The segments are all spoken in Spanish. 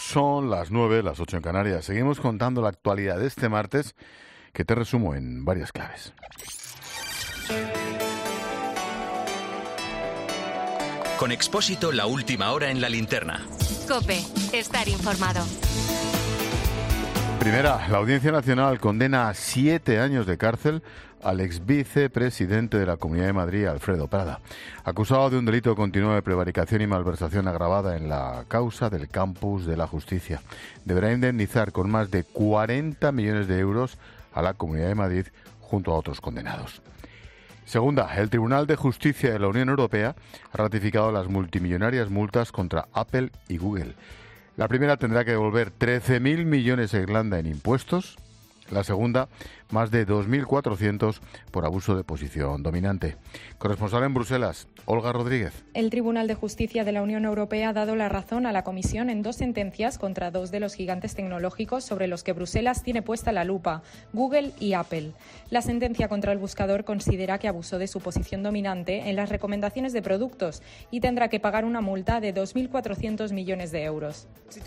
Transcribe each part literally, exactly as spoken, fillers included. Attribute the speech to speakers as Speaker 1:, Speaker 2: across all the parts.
Speaker 1: Son las nueve, las ocho en Canarias. Seguimos contando la actualidad de este martes, que te resumo en varias claves.
Speaker 2: Con Expósito, la última hora en la linterna.
Speaker 3: COPE, estar informado.
Speaker 1: Primera, la Audiencia Nacional condena a siete años de cárcel al ex vicepresidente de la Comunidad de Madrid, Alfredo Prada, acusado de un delito continuo de prevaricación y malversación agravada en la causa del Campus de la Justicia. Deberá indemnizar con más de cuarenta millones de euros a la Comunidad de Madrid junto a otros condenados. Segunda, el Tribunal de Justicia de la Unión Europea ha ratificado las multimillonarias multas contra Apple y Google. La primera tendrá que devolver trece mil millones a Irlanda en impuestos. La segunda, más de dos mil cuatrocientos por abuso de posición dominante. Corresponsal en Bruselas, Olga Rodríguez.
Speaker 4: El Tribunal de Justicia de la Unión Europea ha dado la razón a la Comisión en dos sentencias contra dos de los gigantes tecnológicos sobre los que Bruselas tiene puesta la lupa, Google y Apple. La sentencia contra el buscador considera que abusó de su posición dominante en las recomendaciones de productos y tendrá que pagar una multa de dos mil cuatrocientos millones de euros.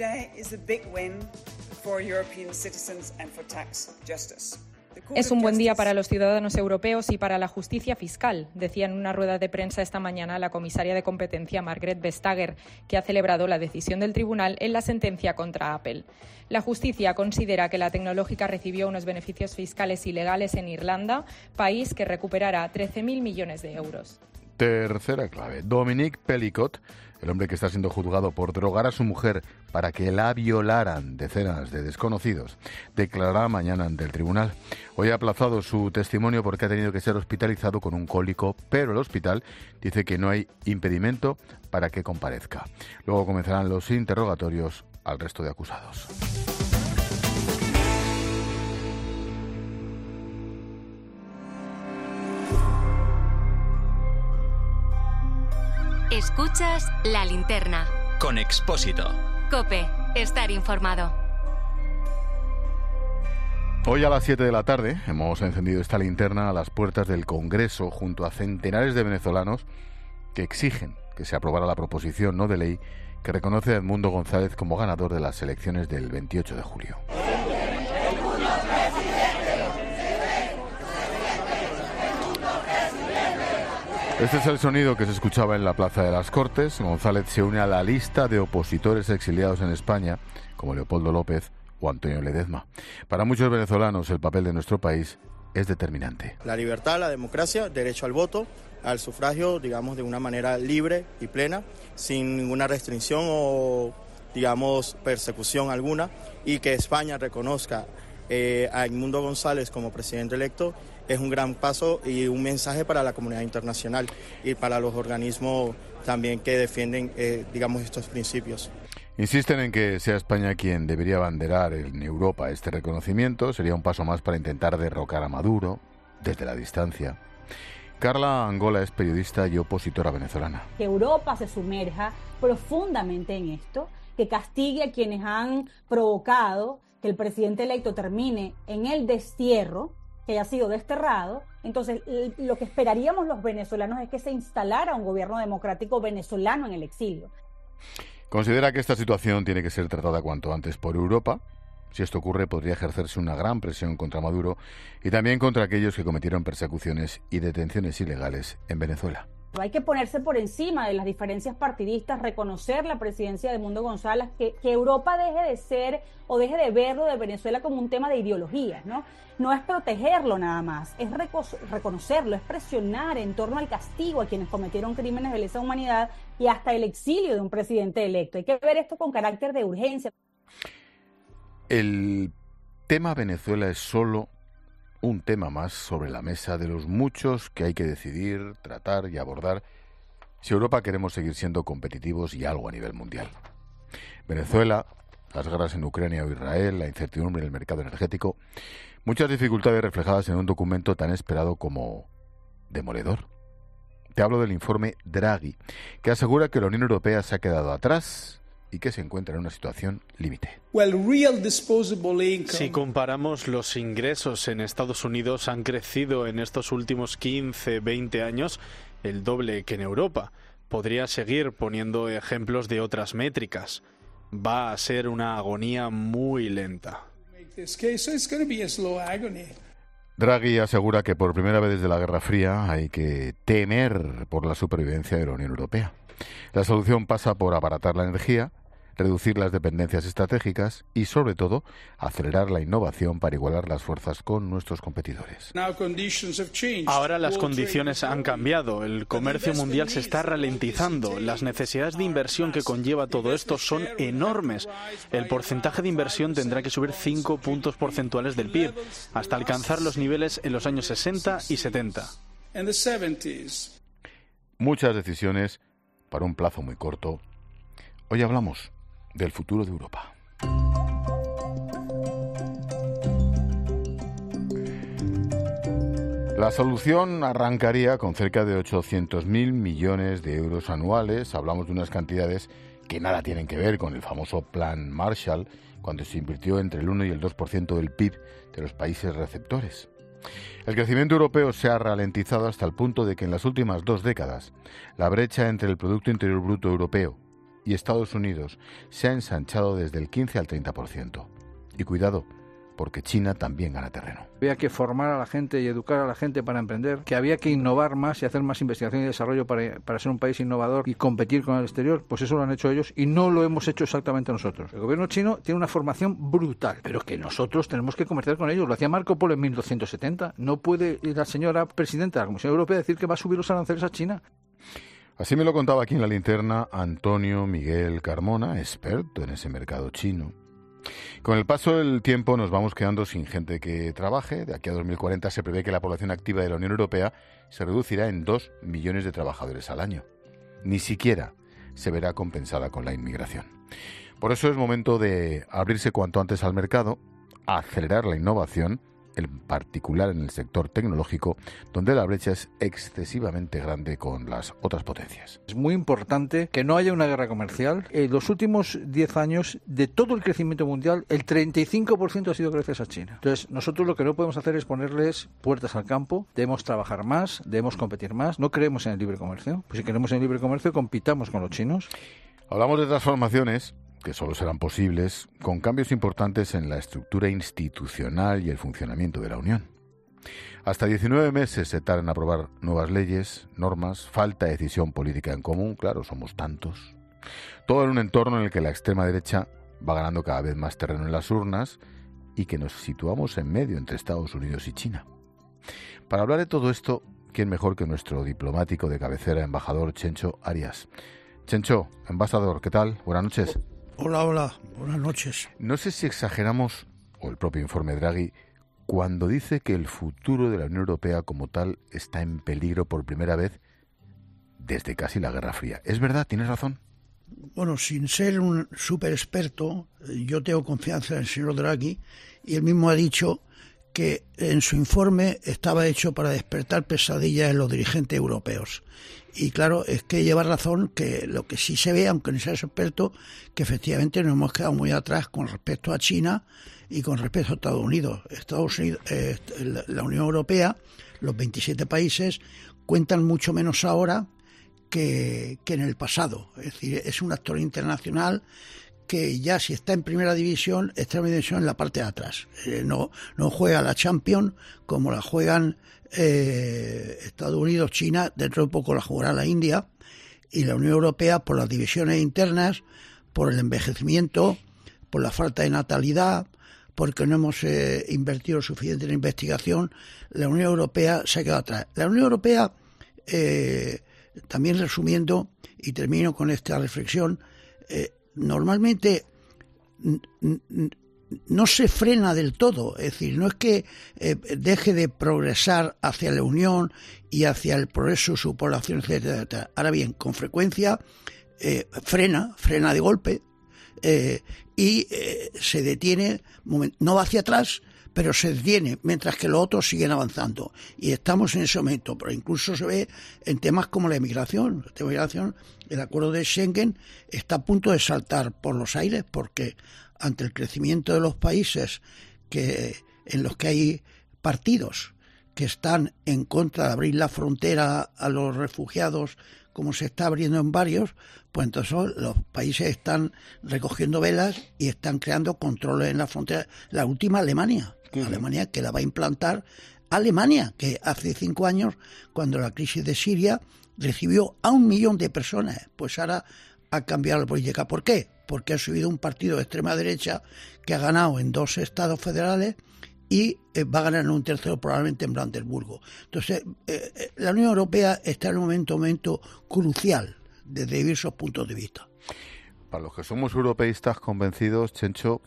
Speaker 4: Es un buen día para los ciudadanos europeos y para la justicia fiscal, decía en una rueda de prensa esta mañana la comisaria de competencia Margrethe Vestager, que ha celebrado la decisión del tribunal en la sentencia contra Apple. La justicia considera que la tecnológica recibió unos beneficios fiscales ilegales en Irlanda, país que recuperará trece mil millones de euros.
Speaker 1: Tercera clave. Dominique Pellicot, el hombre que está siendo juzgado por drogar a su mujer para que la violaran decenas de desconocidos, declarará mañana ante el tribunal. Hoy ha aplazado su testimonio porque ha tenido que ser hospitalizado con un cólico, pero el hospital dice que no hay impedimento para que comparezca. Luego comenzarán los interrogatorios al resto de acusados.
Speaker 3: Escuchas La Linterna.
Speaker 2: Con Expósito.
Speaker 3: COPE, estar informado.
Speaker 1: Hoy a las siete de la tarde hemos encendido esta linterna a las puertas del Congreso junto a centenares de venezolanos que exigen que se aprobara la proposición no de ley que reconoce a Edmundo González como ganador de las elecciones del veintiocho de julio. Este es el sonido que se escuchaba en la Plaza de las Cortes. González se une a la lista de opositores exiliados en España, como Leopoldo López o Antonio Ledezma. Para muchos venezolanos, el papel de nuestro país es determinante.
Speaker 5: La libertad, la democracia, derecho al voto, al sufragio, digamos, de una manera libre y plena, sin ninguna restricción o, digamos, persecución alguna, y que España reconozca eh, a Edmundo González como presidente electo, es un gran paso y un mensaje para la comunidad internacional y para los organismos también que defienden, eh, digamos, estos principios.
Speaker 1: Insisten en que sea España quien debería abanderar en Europa este reconocimiento. Sería un paso más para intentar derrocar a Maduro desde la distancia. Carla Angola es periodista y opositora venezolana.
Speaker 6: Que Europa se sumerja profundamente en esto, que castigue a quienes han provocado que el presidente electo termine en el destierro, que haya sido desterrado. Entonces, lo que esperaríamos los venezolanos es que se instalara un gobierno democrático venezolano en el exilio.
Speaker 1: Considera que esta situación tiene que ser tratada cuanto antes por Europa. Si esto ocurre, podría ejercerse una gran presión contra Maduro y también contra aquellos que cometieron persecuciones y detenciones ilegales en Venezuela.
Speaker 6: Hay que ponerse por encima de las diferencias partidistas, reconocer la presidencia de Edmundo González, que, que Europa deje de ser o deje de verlo de Venezuela como un tema de ideologías, ¿no? No es protegerlo nada más, es reco- reconocerlo, es presionar en torno al castigo a quienes cometieron crímenes de lesa humanidad y hasta el exilio de un presidente electo. Hay que ver esto con carácter de urgencia.
Speaker 1: El tema Venezuela es solo un tema más sobre la mesa de los muchos que hay que decidir, tratar y abordar si Europa queremos seguir siendo competitivos y algo a nivel mundial. Venezuela, las guerras en Ucrania o Israel, la incertidumbre en el mercado energético, muchas dificultades reflejadas en un documento tan esperado como demoledor. Te hablo del informe Draghi, que asegura que la Unión Europea se ha quedado atrás y que se encuentra en una situación límite.
Speaker 7: Si comparamos, los ingresos en Estados Unidos han crecido en estos últimos quince, veinte años el doble que en Europa. Podría seguir poniendo ejemplos de otras métricas. va a ser una agonía muy lenta.
Speaker 1: Draghi asegura que por primera vez desde la Guerra Fría hay que temer por la supervivencia de la Unión Europea. La solución pasa por abaratar la energía, reducir las dependencias estratégicas y, sobre todo, acelerar la innovación para igualar las fuerzas con nuestros competidores.
Speaker 7: Ahora las condiciones han cambiado. El comercio mundial se está ralentizando. Las necesidades de inversión que conlleva todo esto son enormes. El porcentaje de inversión tendrá que subir cinco puntos porcentuales del P I B, hasta alcanzar los niveles en los años sesenta y setenta.
Speaker 1: Muchas decisiones para un plazo muy corto. Hoy hablamos del futuro de Europa. La solución arrancaría con cerca de ochocientos mil millones de euros anuales. Hablamos de unas cantidades que nada tienen que ver con el famoso Plan Marshall, cuando se invirtió entre el uno y el dos por ciento del P I B de los países receptores. El crecimiento europeo se ha ralentizado hasta el punto de que en las últimas dos décadas la brecha entre el Producto Interior Bruto europeo y Estados Unidos se ha ensanchado desde el quince al treinta por ciento. Y cuidado, porque China también gana terreno.
Speaker 8: Había que formar a la gente y educar a la gente para emprender, que había que innovar más y hacer más investigación y desarrollo para, para ser un país innovador y competir con el exterior. Pues eso lo han hecho ellos y no lo hemos hecho exactamente nosotros. El gobierno chino tiene una formación brutal, pero que nosotros tenemos que comerciar con ellos. Lo hacía Marco Polo en mil doscientos setenta. No puede la señora presidenta de la Comisión Europea decir que va a subir los aranceles a China.
Speaker 1: Así me lo contaba aquí en la linterna Antonio Miguel Carmona, experto en ese mercado chino. Con el paso del tiempo nos vamos quedando sin gente que trabaje. De aquí a dos mil cuarenta se prevé que la población activa de la Unión Europea se reducirá en dos millones de trabajadores al año. Ni siquiera se verá compensada con la inmigración. Por eso es momento de abrirse cuanto antes al mercado, acelerar la innovación, en particular en el sector tecnológico, donde la brecha es excesivamente grande con las otras potencias.
Speaker 8: Es muy importante que no haya una guerra comercial. En los últimos diez años, de todo el crecimiento mundial, el treinta y cinco por ciento ha sido gracias a China. Entonces, nosotros lo que no podemos hacer es ponerles puertas al campo. Debemos trabajar más, debemos competir más. No creemos en el libre comercio. Pues si queremos en el libre comercio, compitamos con los chinos.
Speaker 1: Hablamos de transformaciones que solo serán posibles con cambios importantes en la estructura institucional y el funcionamiento de la Unión. Hasta diecinueve meses se tardan en aprobar nuevas leyes, normas, falta de decisión política en común, claro, somos tantos. Todo en un entorno en el que la extrema derecha va ganando cada vez más terreno en las urnas y que nos situamos en medio entre Estados Unidos y China. Para hablar de todo esto, ¿quién mejor que nuestro diplomático de cabecera, embajador Chencho Arias? Chencho, embajador, ¿qué tal? Buenas noches.
Speaker 9: Hola, hola, buenas noches.
Speaker 1: No sé si exageramos, o el propio informe Draghi, cuando dice que el futuro de la Unión Europea como tal está en peligro por primera vez desde casi la Guerra Fría. ¿Es verdad? ¿Tienes razón?
Speaker 9: Bueno, sin ser un súper experto, yo tengo confianza en el señor Draghi y él mismo ha dicho que en su informe estaba hecho para despertar pesadillas en los dirigentes europeos. Y claro, es que lleva razón que lo que sí se ve, aunque no sea experto, que efectivamente nos hemos quedado muy atrás con respecto a China y con respecto a Estados Unidos. Estados Unidos, eh, la Unión Europea, los veintisiete países, cuentan mucho menos ahora que, que en el pasado. Es decir, es un actor internacional que ya si está en primera división, está en primera división en la parte de atrás. Eh, no, no juega la Champions como la juegan eh, Estados Unidos, China, dentro de poco la jugará la India, y la Unión Europea por las divisiones internas, por el envejecimiento, por la falta de natalidad, porque no hemos eh, invertido suficiente en investigación, la Unión Europea se ha quedado atrás. La Unión Europea, eh, también resumiendo, y termino con esta reflexión, eh, normalmente no se frena del todo, es decir, no es que eh, deje de progresar hacia la Unión y hacia el progreso de su población, etcétera, etcétera. Ahora bien, con frecuencia eh, frena, frena de golpe eh, y eh, se detiene, no va hacia atrás, pero se detiene, mientras que los otros siguen avanzando. Y estamos en ese momento, pero incluso se ve en temas como la inmigración. La inmigración, el acuerdo de Schengen está a punto de saltar por los aires, porque ante el crecimiento de los países que en los que hay partidos que están en contra de abrir la frontera a los refugiados como se está abriendo en varios, pues entonces los países están recogiendo velas y están creando controles en la frontera. La última, Alemania, uh-huh. Alemania que la va a implantar Alemania, que hace cinco años, cuando la crisis de Siria recibió a un millón de personas, pues ahora ha cambiado la política. ¿Por qué? Porque ha subido un partido de extrema derecha que ha ganado en dos estados federales y eh, va a ganar en un tercero probablemente en Brandeburgo. Entonces, eh, la Unión Europea está en un momento, momento crucial desde diversos puntos de vista.
Speaker 1: Para los que somos europeístas convencidos, Chencho,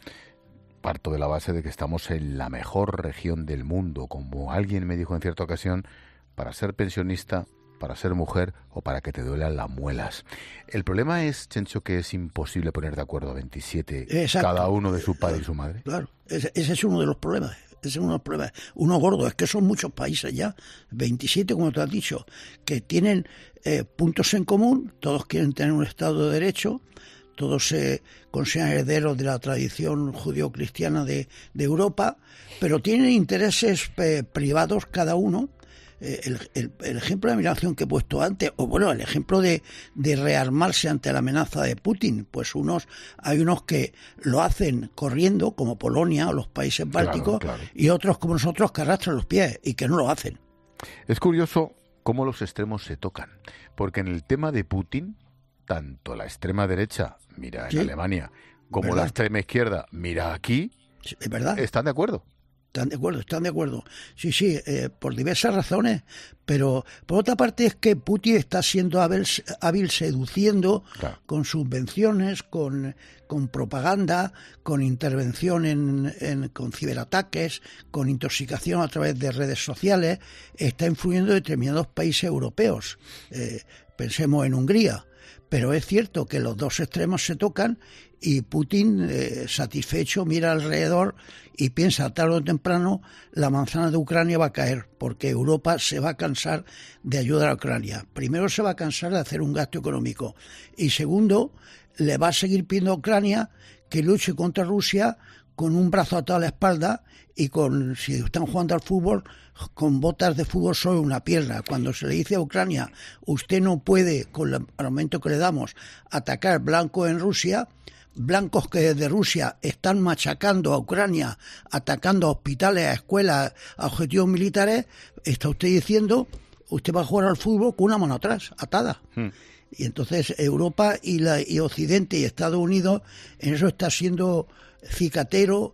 Speaker 1: parto de la base de que estamos en la mejor región del mundo, como alguien me dijo en cierta ocasión, para ser pensionista, para ser mujer o para que te duelan las muelas. El problema es, Chencho, que es imposible poner de acuerdo a veintisiete, exacto, cada uno de su padre y su madre.
Speaker 9: Claro, ese, ese es uno de los problemas. Ese es uno de los problemas. Uno gordo, es que son muchos países ya, veintisiete, como te has dicho, que tienen eh, puntos en común, todos quieren tener un Estado de Derecho, todos se consideran herederos de la tradición judío-cristiana de, de Europa, pero tienen intereses eh, privados cada uno. El, el, el ejemplo de migración que he puesto antes, o bueno, el ejemplo de, de rearmarse ante la amenaza de Putin, pues unos hay unos que lo hacen corriendo, como Polonia o los países bálticos, claro, claro. Y otros como nosotros que arrastran los pies y que no lo hacen.
Speaker 1: Es curioso cómo los extremos se tocan, porque en el tema de Putin, tanto la extrema derecha, mira en sí, Alemania, como ¿verdad? La extrema izquierda, mira aquí,
Speaker 9: sí, es verdad.
Speaker 1: Están de acuerdo.
Speaker 9: Están de acuerdo, están de acuerdo. Sí, sí, eh, por diversas razones, pero por otra parte es que Putin está siendo hábil, hábil seduciendo, claro, con subvenciones, con, con propaganda, con intervención en, en, con ciberataques, con intoxicación a través de redes sociales, está influyendo en determinados países europeos. Eh, pensemos en Hungría. Pero es cierto que los dos extremos se tocan y Putin, eh, satisfecho, mira alrededor y piensa tarde o temprano la manzana de Ucrania va a caer, porque Europa se va a cansar de ayudar a Ucrania. Primero se va a cansar de hacer un gasto económico y segundo, le va a seguir pidiendo a Ucrania que luche contra Rusia con un brazo atado a la espalda y con, si están jugando al fútbol, con botas de fútbol sobre una pierna. Cuando se le dice a Ucrania, usted no puede, con el armamento que le damos, atacar blancos en Rusia, blancos que desde Rusia están machacando a Ucrania, atacando a hospitales, a escuelas, a objetivos militares, está usted diciendo, usted va a jugar al fútbol con una mano atrás, atada. Hmm. Y entonces Europa y, la, y Occidente y Estados Unidos en eso está siendo cicatero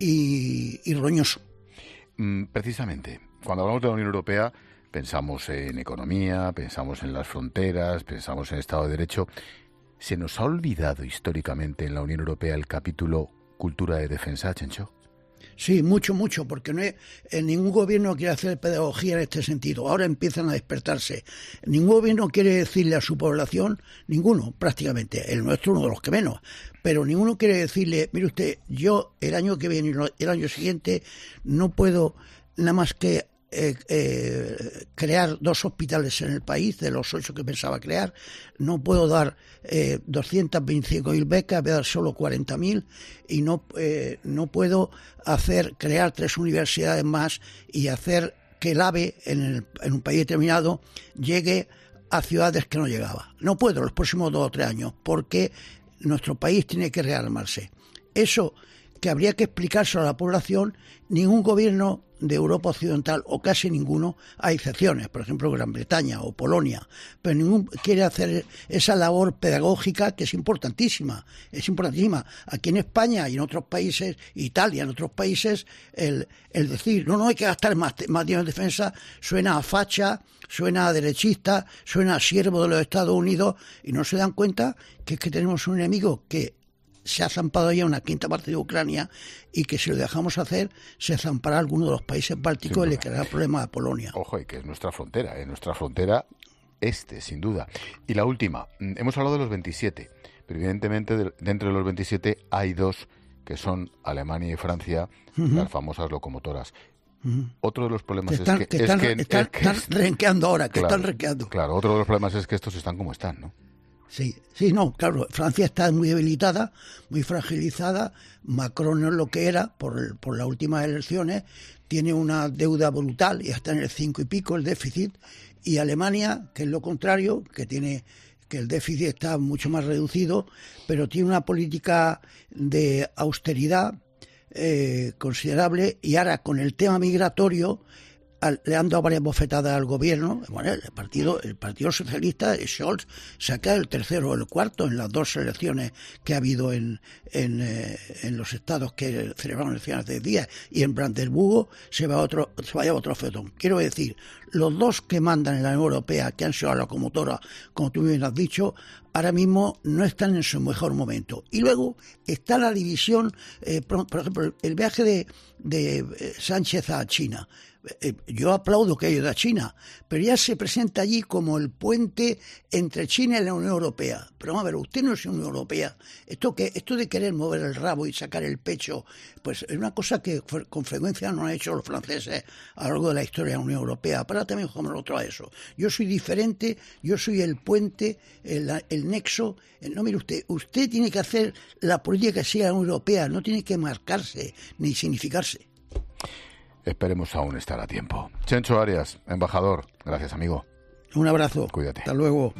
Speaker 9: y, y roñoso.
Speaker 1: Mm, precisamente, cuando hablamos de la Unión Europea pensamos en economía, pensamos en las fronteras, pensamos en Estado de Derecho. ¿Se nos ha olvidado históricamente en la Unión Europea el capítulo cultura de defensa, Chencho?
Speaker 9: Sí, mucho, mucho, porque no es, ningún gobierno quiere hacer pedagogía en este sentido. Ahora empiezan a despertarse. Ningún gobierno quiere decirle a su población, ninguno prácticamente, el nuestro uno de los que menos, pero ninguno quiere decirle, mire usted, yo el año que viene y el año siguiente no puedo nada más que Eh, eh, crear dos hospitales en el país, de los ocho que pensaba crear, no puedo dar eh, doscientas veinticinco mil becas, voy a dar solo cuarenta mil y no, eh, no puedo hacer crear tres universidades más y hacer que el AVE en, el, en un país determinado llegue a ciudades que no llegaba. No puedo los próximos dos o tres años porque nuestro país tiene que rearmarse. Eso que habría que explicárselo a la población, ningún gobierno de Europa Occidental, o casi ninguno, hay excepciones, por ejemplo Gran Bretaña o Polonia, pero ninguno quiere hacer esa labor pedagógica que es importantísima, es importantísima. Aquí en España y en otros países, Italia, en otros países, el, el decir, no, no hay que gastar más, más dinero en defensa, suena a facha, suena a derechista, suena a siervo de los Estados Unidos, y no se dan cuenta que es que tenemos un enemigo que se ha zampado ya una quinta parte de Ucrania y que si lo dejamos hacer se zampará alguno de los países bálticos y le creará problemas a Polonia.
Speaker 1: Ojo, y que es nuestra frontera, ¿eh? Nuestra frontera este, sin duda. Y la última, hemos hablado de los veintisiete, pero evidentemente de, dentro de los veintisiete hay dos que son Alemania y Francia, uh-huh, las famosas locomotoras. Uh-huh. Otro de los problemas
Speaker 9: están,
Speaker 1: es que...
Speaker 9: que están,
Speaker 1: es que,
Speaker 9: están,
Speaker 1: es que
Speaker 9: están renqueando ahora, que
Speaker 1: claro,
Speaker 9: están renqueando.
Speaker 1: Claro, otro de los problemas es que estos están como están, ¿no?
Speaker 9: Sí, sí, no, claro, Francia está muy debilitada, muy fragilizada, Macron no es lo que era por, por las últimas elecciones, tiene una deuda brutal y está en el cinco y pico el déficit, y Alemania, que es lo contrario, que tiene que el déficit está mucho más reducido, pero tiene una política de austeridad eh, considerable, y ahora con el tema migratorio le han dado varias bofetadas al gobierno. Bueno, el partido el partido socialista, Scholz, saca el tercero o el cuarto en las dos elecciones que ha habido en en, eh, en los estados que celebraron elecciones de día, y en Brandeburgo se va otro se vaya otro fetón. Quiero decir, los dos que mandan en la Unión Europea, que han sido a la locomotora, como tú bien has dicho, ahora mismo no están en su mejor momento. Y luego está la división, eh, por, por ejemplo, el viaje de, de Sánchez a China. Yo aplaudo que haya ido a China, pero ya se presenta allí como el puente entre China y la Unión Europea. Pero vamos a ver, usted no es Unión Europea. Esto que esto de querer mover el rabo y sacar el pecho, pues es una cosa que con frecuencia no han hecho los franceses a lo largo de la historia de la Unión Europea. Para también como nosotros a eso. Yo soy diferente, yo soy el puente, el, el nexo. No, mire usted, usted tiene que hacer la política que sea la Unión Europea, no tiene que marcarse ni significarse.
Speaker 1: Esperemos aún estar a tiempo. Chencho Arias, embajador, gracias, amigo.
Speaker 9: Un abrazo.
Speaker 1: Cuídate.
Speaker 9: Hasta luego.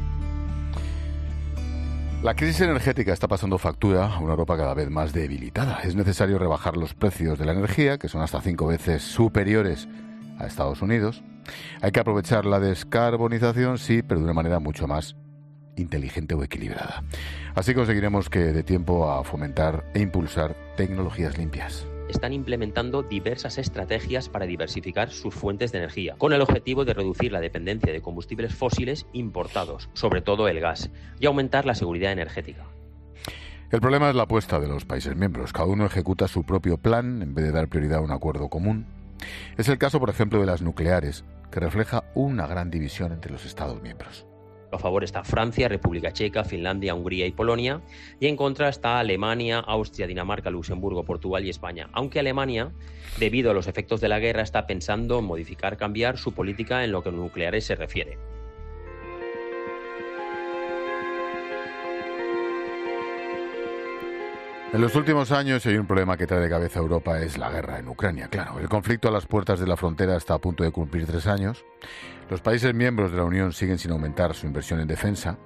Speaker 1: La crisis energética está pasando factura a una Europa cada vez más debilitada. Es necesario rebajar los precios de la energía, que son hasta cinco veces superiores a Estados Unidos. Hay que aprovechar la descarbonización, sí, pero de una manera mucho más inteligente o equilibrada. Así conseguiremos que dé tiempo a fomentar e impulsar tecnologías limpias.
Speaker 10: Están implementando diversas estrategias para diversificar sus fuentes de energía, con el objetivo de reducir la dependencia de combustibles fósiles importados, sobre todo el gas, y aumentar la seguridad energética.
Speaker 1: El problema es la apuesta de los países miembros. Cada uno ejecuta su propio plan en vez de dar prioridad a un acuerdo común. Es el caso, por ejemplo, de las nucleares, que refleja una gran división entre los Estados miembros.
Speaker 10: A favor está Francia, República Checa, Finlandia, Hungría y Polonia, y en contra está Alemania, Austria, Dinamarca, Luxemburgo, Portugal y España, aunque Alemania, debido a los efectos de la guerra, está pensando en modificar, cambiar su política en lo que a nucleares se refiere.
Speaker 1: En los últimos años hay un problema que trae de cabeza a Europa, es la guerra en Ucrania. Claro, el conflicto a las puertas de la frontera está a punto de cumplir tres años. Los países miembros de la Unión siguen sin aumentar su inversión en defensa.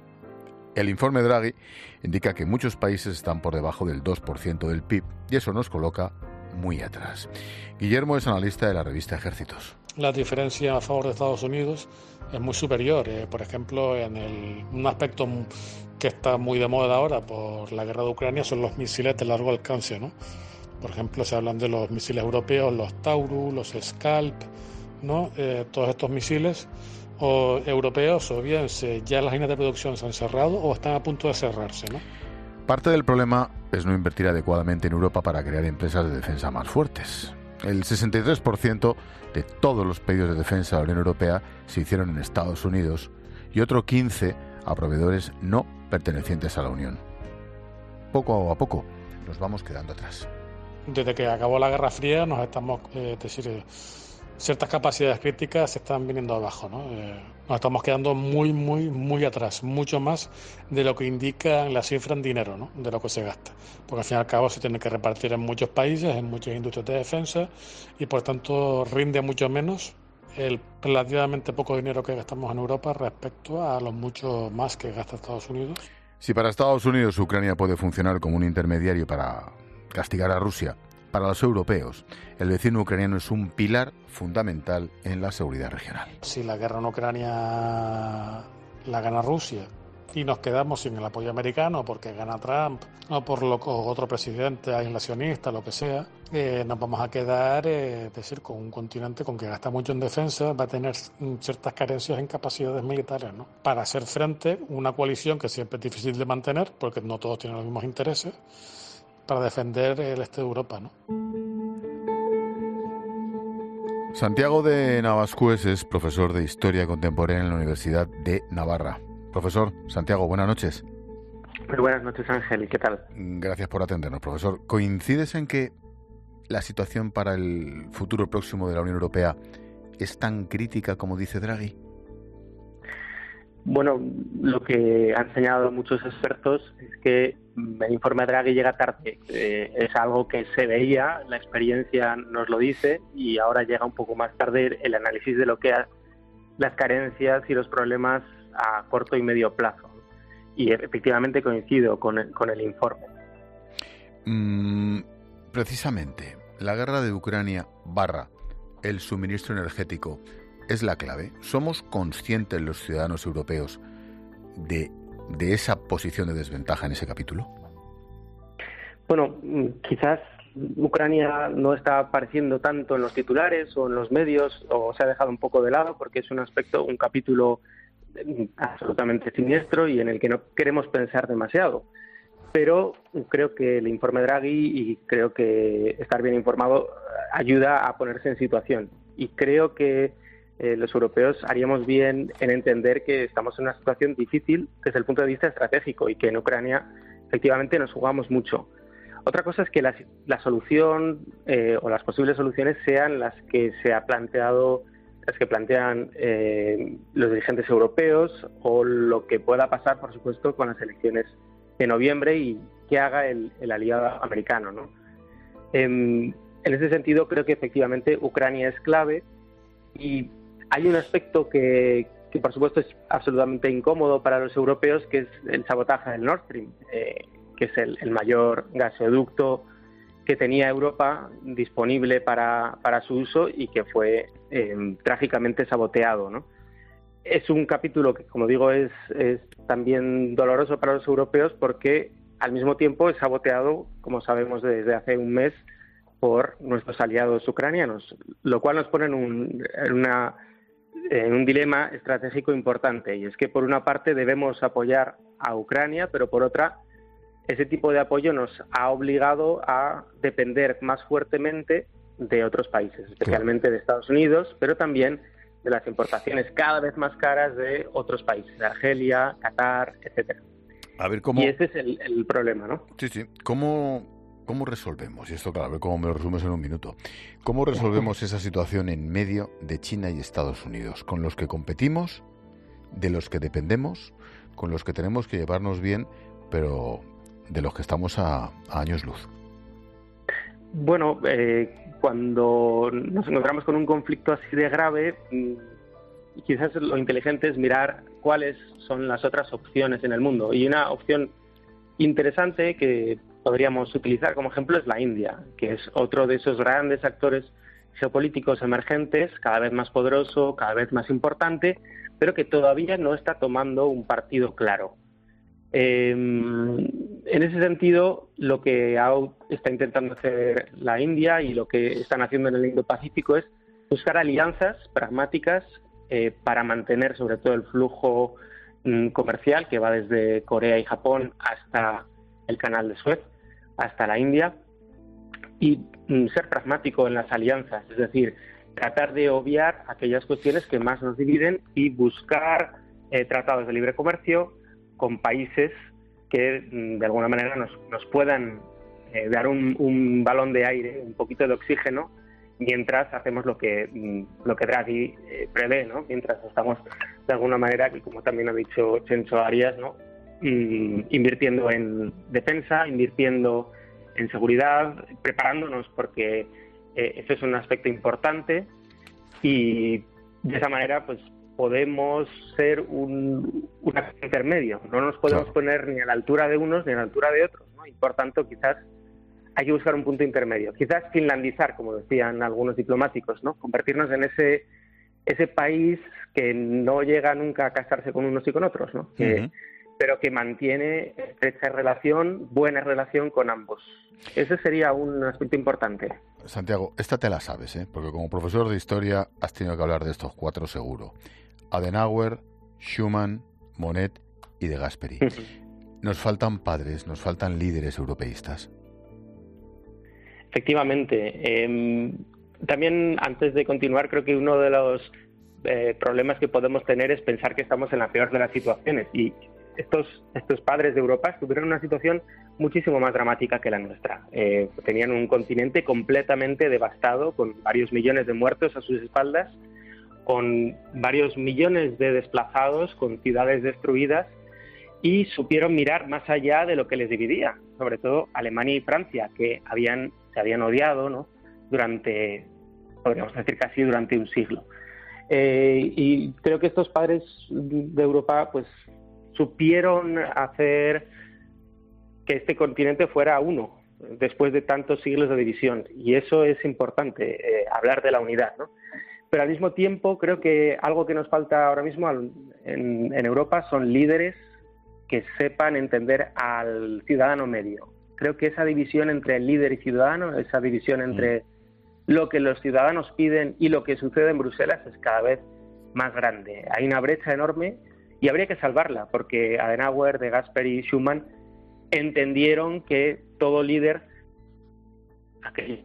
Speaker 1: El informe Draghi indica que muchos países están por debajo del dos por ciento del P I B y eso nos coloca muy atrás. Guillermo es analista de la revista Ejércitos.
Speaker 11: La diferencia a favor de Estados Unidos es muy superior. Eh, por ejemplo, en el, un aspecto que está muy de moda ahora por la guerra de Ucrania son los misiles de largo alcance, ¿no? Por ejemplo, se hablan de los misiles europeos, los Taurus, los Scalp, ¿no? Eh, todos estos misiles o europeos, o bien se, ya las líneas de producción se han cerrado o están a punto de cerrarse, ¿no?
Speaker 1: Parte del problema es no invertir adecuadamente en Europa para crear empresas de defensa más fuertes. El sesenta y tres por ciento de todos los pedidos de defensa de la Unión Europea se hicieron en Estados Unidos y otro quince por ciento a proveedores no pertenecientes a la Unión. Poco a poco nos vamos quedando atrás.
Speaker 11: Desde que acabó la Guerra Fría nos estamos, eh, decir, ciertas capacidades críticas se están viniendo abajo, ¿no? Eh, nos estamos quedando muy, muy, muy atrás, mucho más de lo que indica la cifra en dinero, ¿no? De lo que se gasta. Porque al fin y al cabo se tiene que repartir en muchos países, en muchas industrias de defensa y por tanto rinde mucho menos el relativamente poco dinero que gastamos en Europa respecto a los mucho más que gasta Estados Unidos.
Speaker 1: Si para Estados Unidos Ucrania puede funcionar como un intermediario para castigar a Rusia, para los europeos, el vecino ucraniano es un pilar fundamental en la seguridad regional.
Speaker 11: Si la guerra en Ucrania la gana Rusia y nos quedamos sin el apoyo americano porque gana Trump o por lo que otro presidente aislacionista, lo que sea, eh, nos vamos a quedar, eh, es decir, con un continente con que gasta mucho en defensa, va a tener ciertas carencias en capacidades militares, ¿no? Para hacer frente a una coalición que siempre es difícil de mantener porque no todos tienen los mismos intereses, para defender el este de Europa, ¿no?
Speaker 1: Santiago de Navascués es profesor de Historia Contemporánea en la Universidad de Navarra. Profesor Santiago, buenas noches.
Speaker 12: Muy buenas noches, Ángel. ¿Qué tal?
Speaker 1: Gracias por atendernos, profesor. ¿Coincides en que la situación para el futuro próximo de la Unión Europea es tan crítica como dice Draghi?
Speaker 12: Bueno, lo que han señalado muchos expertos es que el informe Draghi llega tarde. Eh, es algo que se veía, la experiencia nos lo dice, y ahora llega un poco más tarde el análisis de lo que ha, las carencias y los problemas a corto y medio plazo. Y efectivamente coincido con el, con el informe.
Speaker 1: Mm, precisamente, la guerra de Ucrania barra el suministro energético es la clave. ¿Somos conscientes los ciudadanos europeos de, de esa posición de desventaja en ese capítulo?
Speaker 12: Bueno, quizás Ucrania no está apareciendo tanto en los titulares o en los medios, o se ha dejado un poco de lado porque es un aspecto, un capítulo absolutamente siniestro y en el que no queremos pensar demasiado. Pero creo que el informe Draghi y creo que estar bien informado ayuda a ponerse en situación. Y creo que eh, los europeos haríamos bien en entender que estamos en una situación difícil desde el punto de vista estratégico y que en Ucrania efectivamente nos jugamos mucho. Otra cosa es que la, la solución eh, o las posibles soluciones sean las que se ha planteado, las que plantean eh, los dirigentes europeos, o lo que pueda pasar, por supuesto, con las elecciones de noviembre y que haga el, el aliado americano, ¿no? Eh, en ese sentido, creo que efectivamente Ucrania es clave, y hay un aspecto que, que por supuesto es absolutamente incómodo para los europeos, que es el sabotaje del Nord Stream, eh, que es el, el mayor gasoducto que tenía Europa disponible para, para su uso y que fue eh, trágicamente saboteado, ¿no? Es un capítulo que, como digo, es, es también doloroso para los europeos porque al mismo tiempo es saboteado, como sabemos, desde hace un mes por nuestros aliados ucranianos, lo cual nos pone en un, en una, en un dilema estratégico importante, y es que por una parte debemos apoyar a Ucrania, pero por otra ese tipo de apoyo nos ha obligado a depender más fuertemente de otros países, especialmente de Estados Unidos, pero también de las importaciones cada vez más caras de otros países, de Argelia, Qatar, etcétera.
Speaker 1: A ver cómo.
Speaker 12: Y ese es el, el problema, ¿no?
Speaker 1: Sí, sí. ¿Cómo, cómo resolvemos? Y esto, claro, a ver cómo me lo resumes en un minuto. ¿Cómo resolvemos esa situación en medio de China y Estados Unidos, con los que competimos, de los que dependemos, con los que tenemos que llevarnos bien, pero de los que estamos a, a años luz?
Speaker 12: Bueno, eh, cuando nos encontramos con un conflicto así de grave, quizás lo inteligente es mirar cuáles son las otras opciones en el mundo. Y una opción interesante que podríamos utilizar como ejemplo es la India, que es otro de esos grandes actores geopolíticos emergentes, cada vez más poderoso, cada vez más importante, pero que todavía no está tomando un partido claro. Eh, en ese sentido, lo que está intentando hacer la India y lo que están haciendo en el Indo-Pacífico es buscar alianzas pragmáticas eh, para mantener sobre todo el flujo mm, comercial que va desde Corea y Japón hasta el Canal de Suez, hasta la India, y mm, ser pragmático en las alianzas, es decir, tratar de obviar aquellas cuestiones que más nos dividen y buscar eh, tratados de libre comercio con países que de alguna manera nos, nos puedan eh, dar un, un balón de aire, un poquito de oxígeno, mientras hacemos lo que lo que Draghi eh, prevé, ¿no? Mientras estamos de alguna manera, que como también ha dicho Chencho Arias, ¿no? Mm, invirtiendo en defensa, invirtiendo en seguridad, preparándonos porque eh, eso es un aspecto importante, y de esa manera pues podemos ser un, un actor intermedio. No nos podemos claro. poner ni a la altura de unos ni a la altura de otros, ¿no? Y por tanto, quizás hay que buscar un punto intermedio. Quizás finlandizar, como decían algunos diplomáticos, ¿no? Convertirnos en ese ese país que no llega nunca a casarse con unos y con otros, ¿no? Que, uh-huh. pero que mantiene estrecha relación, buena relación con ambos. Ese sería un aspecto importante.
Speaker 1: Santiago, esta te la sabes, ¿eh? Porque como profesor de historia has tenido que hablar de estos cuatro seguro. Adenauer, Schuman, Monnet y De Gasperi. Nos faltan padres, nos faltan líderes europeístas.
Speaker 12: Efectivamente. Eh, también, antes de continuar, creo que uno de los eh, problemas que podemos tener es pensar que estamos en la peor de las situaciones. Y estos, estos padres de Europa tuvieron una situación muchísimo más dramática que la nuestra. Eh, tenían un continente completamente devastado, con varios millones de muertos a sus espaldas, con varios millones de desplazados, con ciudades destruidas, y supieron mirar más allá de lo que les dividía, sobre todo Alemania y Francia, que habían, se habían odiado, ¿no?, durante, podríamos decir casi durante un siglo. Eh, y creo que estos padres de Europa pues supieron hacer que este continente fuera uno, después de tantos siglos de división, y eso es importante, eh, hablar de la unidad, ¿no? Pero al mismo tiempo creo que algo que nos falta ahora mismo en, en Europa son líderes que sepan entender al ciudadano medio. Creo que esa división entre líder y ciudadano, esa división entre lo que los ciudadanos piden y lo que sucede en Bruselas es cada vez más grande. Hay una brecha enorme y habría que salvarla, porque Adenauer, De Gasperi y Schuman entendieron que todo líder... Aquel...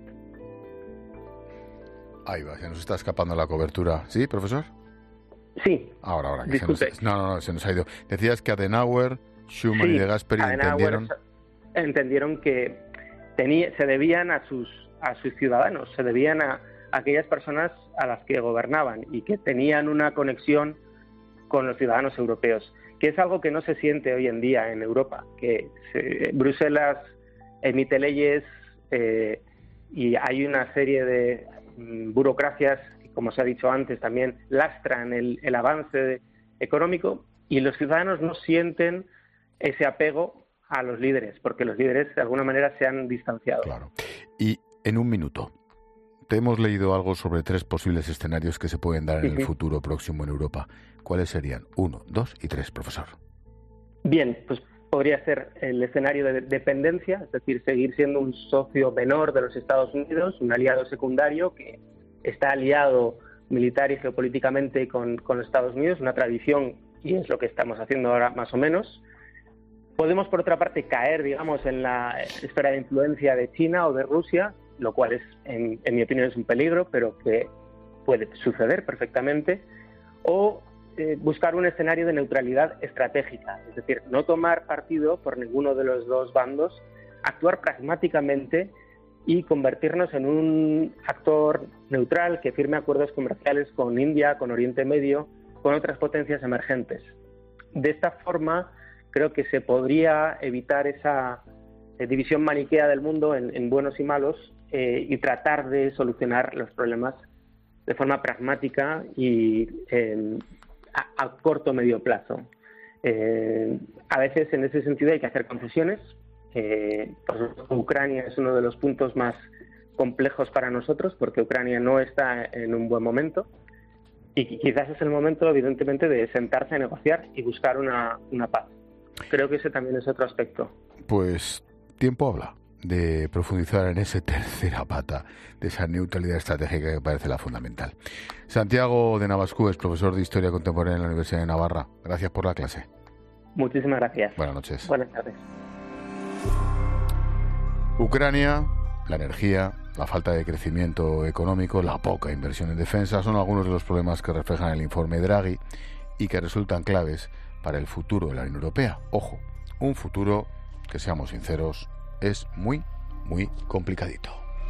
Speaker 1: Ahí va, se nos está escapando la cobertura. ¿Sí, profesor?
Speaker 12: Sí.
Speaker 1: Ahora, ahora. Que se nos... No, no, no, se nos ha ido. Decías que Adenauer, Schuman
Speaker 12: sí,
Speaker 1: y De Gasperi
Speaker 12: Adenauer
Speaker 1: entendieron...
Speaker 12: entendieron que tenía, se debían a sus, a sus ciudadanos, se debían a, a aquellas personas a las que gobernaban y que tenían una conexión con los ciudadanos europeos, que es algo que no se siente hoy en día en Europa, que se, Bruselas emite leyes eh, y hay una serie de mm, burocracias que, como se ha dicho antes, también lastran el, el avance de, económico, y los ciudadanos no sienten ese apego a los líderes, porque los líderes de alguna manera se han distanciado.
Speaker 1: Claro. Y en un minuto, te hemos leído algo sobre tres posibles escenarios que se pueden dar en el futuro próximo en Europa. ¿Cuáles serían? Uno, dos y tres, profesor.
Speaker 12: Bien, pues podría ser el escenario de dependencia, es decir, seguir siendo un socio menor de los Estados Unidos, un aliado secundario que está aliado militar y geopolíticamente con, con los Estados Unidos, una tradición, y es lo que estamos haciendo ahora más o menos. Podemos, por otra parte, caer, digamos, en la esfera de influencia de China o de Rusia, lo cual es, en, en mi opinión, es un peligro, pero que puede suceder perfectamente. O eh, buscar un escenario de neutralidad estratégica, es decir, no tomar partido por ninguno de los dos bandos, actuar pragmáticamente y convertirnos en un actor neutral que firme acuerdos comerciales con India, con Oriente Medio, con otras potencias emergentes. De esta forma, creo que se podría evitar esa eh, división maniquea del mundo en, en buenos y malos eh, y tratar de solucionar los problemas de forma pragmática y eh, a, a corto o medio plazo. Eh, a veces, en ese sentido, hay que hacer concesiones. Eh, por supuesto, Ucrania es uno de los puntos más complejos para nosotros, porque Ucrania no está en un buen momento. Y quizás es el momento, evidentemente, de sentarse a negociar y buscar una, una paz. Creo que ese también es otro aspecto.
Speaker 1: Pues tiempo habla de profundizar en esa tercera pata, de esa neutralidad estratégica que parece la fundamental. Santiago de Navascú es profesor de Historia Contemporánea en la Universidad de Navarra. Gracias por la clase.
Speaker 12: Muchísimas gracias.
Speaker 1: Buenas noches.
Speaker 12: Buenas tardes.
Speaker 1: Ucrania, la energía, la falta de crecimiento económico, la poca inversión en defensa son algunos de los problemas que reflejan el informe Draghi y que resultan claves para el futuro de la Unión Europea. Ojo, un futuro que, seamos sinceros, es muy, muy complicadito.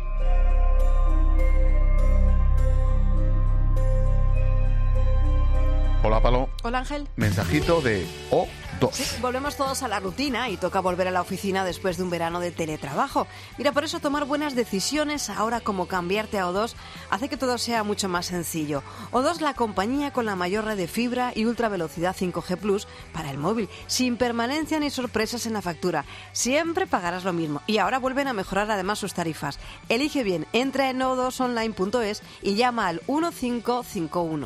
Speaker 1: Hola, Palo.
Speaker 13: Hola, Ángel.
Speaker 1: Mensajito de O dos.
Speaker 13: Sí, volvemos todos a la rutina y toca volver a la oficina después de un verano de teletrabajo. Mira, por eso tomar buenas decisiones ahora, como cambiarte a O dos, hace que todo sea mucho más sencillo. O dos, la compañía con la mayor red de fibra y ultra velocidad cinco G plus para el móvil, sin permanencia ni sorpresas en la factura. Siempre pagarás lo mismo. Y ahora vuelven a mejorar además sus tarifas. Elige bien, entra en o dos online punto es y llama al uno cinco cinco uno.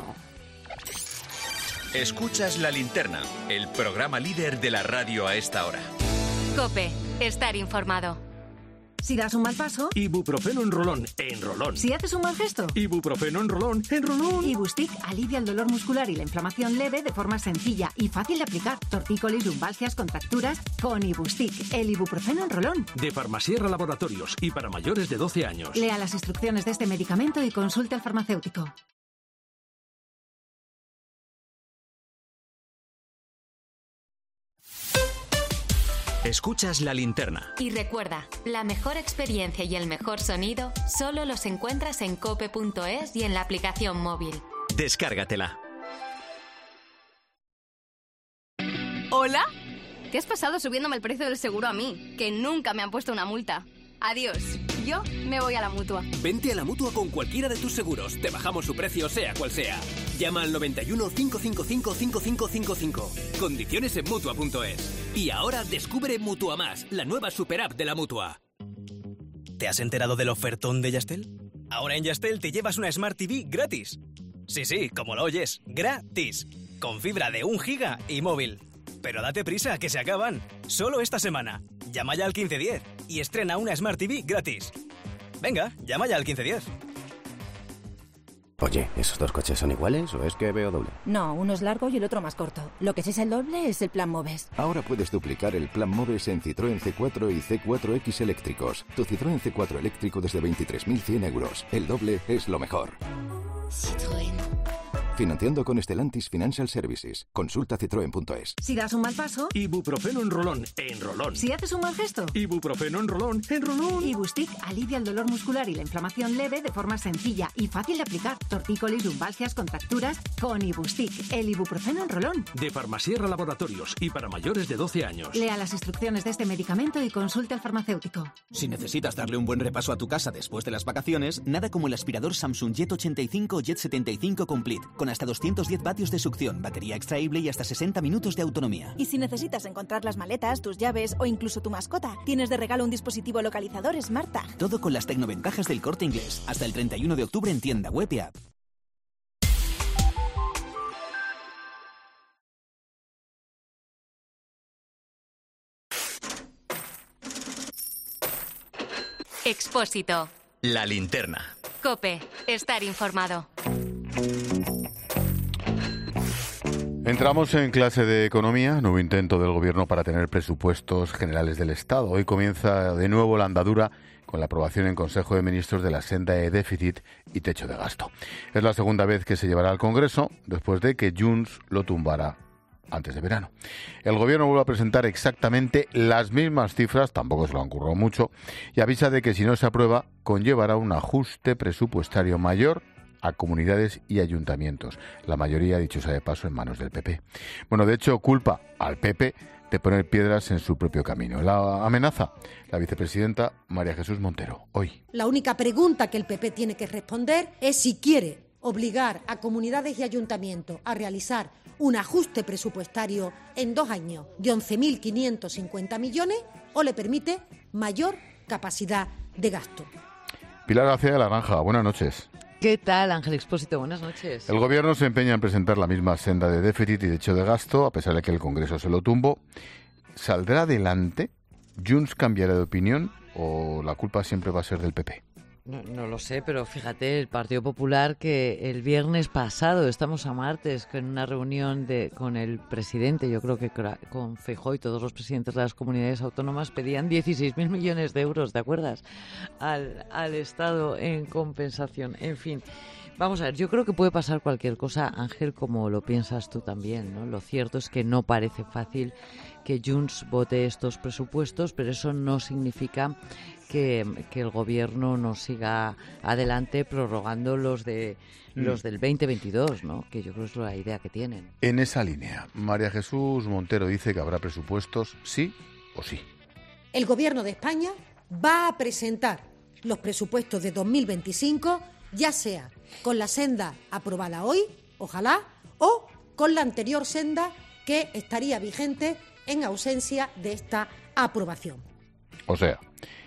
Speaker 2: Escuchas La Linterna, el programa líder de la radio a esta hora.
Speaker 3: COPE, estar informado.
Speaker 14: Si das un mal paso,
Speaker 15: ibuprofeno en rolón, en rolón.
Speaker 14: Si haces un mal gesto,
Speaker 15: ibuprofeno en rolón, en rolón.
Speaker 14: Ibustic alivia el dolor muscular y la inflamación leve de forma sencilla y fácil de aplicar. Tortícolis, lumbalgias, contracturas, con Ibustic, el ibuprofeno en rolón.
Speaker 15: De Farmasierra Laboratorios y para mayores de doce años.
Speaker 14: Lea las instrucciones de este medicamento y consulte al farmacéutico.
Speaker 2: Escuchas La Linterna.
Speaker 3: Y recuerda, la mejor experiencia y el mejor sonido solo los encuentras en cope punto es y en la aplicación móvil.
Speaker 2: Descárgatela.
Speaker 16: ¿Hola? ¿Qué has pasado subiéndome el precio del seguro a mí? Que nunca me han puesto una multa. Adiós. Yo me voy a la Mutua.
Speaker 17: Vente a la Mutua con cualquiera de tus seguros. Te bajamos su precio sea cual sea. Llama al noventa y uno, cinco cinco cinco, cinco cinco cinco cinco. Condiciones en Mutua punto es. Y ahora descubre Mutua Más, la nueva super app de la Mutua.
Speaker 18: ¿Te has enterado del ofertón de Yastel? Ahora en Yastel te llevas una Smart T V gratis. Sí, sí, como lo oyes, gratis. Con fibra de un giga y móvil. Pero date prisa, que se acaban. Solo esta semana. Llama ya al quince diez y estrena una Smart T V gratis. Venga, llama ya al quince diez.
Speaker 19: Oye, ¿esos dos coches son iguales o es que veo doble?
Speaker 20: No, uno es largo y el otro más corto. Lo que sí es el doble es el Plan Moves.
Speaker 21: Ahora puedes duplicar el Plan Moves en Citroën C cuatro y C cuatro X eléctricos. Tu Citroën C cuatro eléctrico desde veintitrés mil cien euros. El doble es lo mejor.
Speaker 20: Citroën.
Speaker 21: Financiando con Stellantis Financial Services. Consulta citroen punto es.
Speaker 14: Si das un mal paso,
Speaker 15: Ibuprofeno en rolón, en rolón.
Speaker 14: Si haces un mal gesto,
Speaker 15: Ibuprofeno en rolón, en rolón.
Speaker 14: Ibustic alivia el dolor muscular y la inflamación leve de forma sencilla y fácil de aplicar. Tortícolis, lumbalgias, contracturas, con Ibustic, el ibuprofeno en rolón.
Speaker 15: De Farmasierra Laboratorios y para mayores de doce años.
Speaker 14: Lea las instrucciones de este medicamento y consulte al farmacéutico.
Speaker 22: Si necesitas darle un buen repaso a tu casa después de las vacaciones, nada como el aspirador Samsung Jet ochenta y cinco o Jet setenta y cinco Complete, con hasta doscientos diez vatios de succión, batería extraíble y hasta sesenta minutos de autonomía.
Speaker 23: Y si necesitas encontrar las maletas, tus llaves o incluso tu mascota, tienes de regalo un dispositivo localizador SmartTag.
Speaker 22: Todo con las tecnoventajas del Corte Inglés. Hasta el treinta y uno de octubre en tienda web y app.
Speaker 3: Expósito.
Speaker 2: La linterna.
Speaker 3: COPE. Estar informado.
Speaker 1: Entramos en clase de economía, nuevo intento del Gobierno para tener presupuestos generales del Estado. Hoy comienza de nuevo la andadura con la aprobación en Consejo de Ministros de la senda de déficit y techo de gasto. Es la segunda vez que se llevará al Congreso después de que Junts lo tumbara antes de verano. El Gobierno vuelve a presentar exactamente las mismas cifras, tampoco se lo han currado mucho, y avisa de que si no se aprueba conllevará un ajuste presupuestario mayor a comunidades y ayuntamientos, la mayoría, dicho sea de paso, en manos del P P. Bueno, de hecho, culpa al P P de poner piedras en su propio camino. La amenaza la vicepresidenta María Jesús Montero, hoy.
Speaker 24: La única pregunta que el P P tiene que responder es si quiere obligar a comunidades y ayuntamientos a realizar un ajuste presupuestario en dos años de once mil quinientos cincuenta millones o le permite mayor capacidad de gasto.
Speaker 1: Pilar García de la Granja, buenas noches.
Speaker 25: ¿Qué tal, Ángel Expósito? Buenas noches.
Speaker 1: El Gobierno se empeña en presentar la misma senda de déficit y techo de gasto, a pesar de que el Congreso se lo tumbó. ¿Saldrá adelante? ¿Junts cambiará de opinión o la culpa siempre va a ser del P P?
Speaker 25: No, no lo sé, pero fíjate, el Partido Popular que el viernes pasado, estamos a martes, en una reunión de, con el presidente, yo creo que con Feijóo y todos los presidentes de las comunidades autónomas, pedían dieciséis mil millones de euros, ¿te acuerdas?, al, al Estado en compensación. En fin, vamos a ver, yo creo que puede pasar cualquier cosa, Ángel, como lo piensas tú también, ¿no? Lo cierto es que no parece fácil que Junts vote estos presupuestos, pero eso no significa que, que el Gobierno no siga adelante prorrogando los de mm. los del veinte veintidós, ¿no? Que yo creo que es la idea que tienen.
Speaker 1: En esa línea, María Jesús Montero dice que habrá presupuestos sí o sí.
Speaker 24: El Gobierno de España va a presentar los presupuestos de dos mil veinticinco, ya sea con la senda aprobada hoy, ojalá, o con la anterior senda que estaría vigente en ausencia de esta aprobación.
Speaker 1: O sea,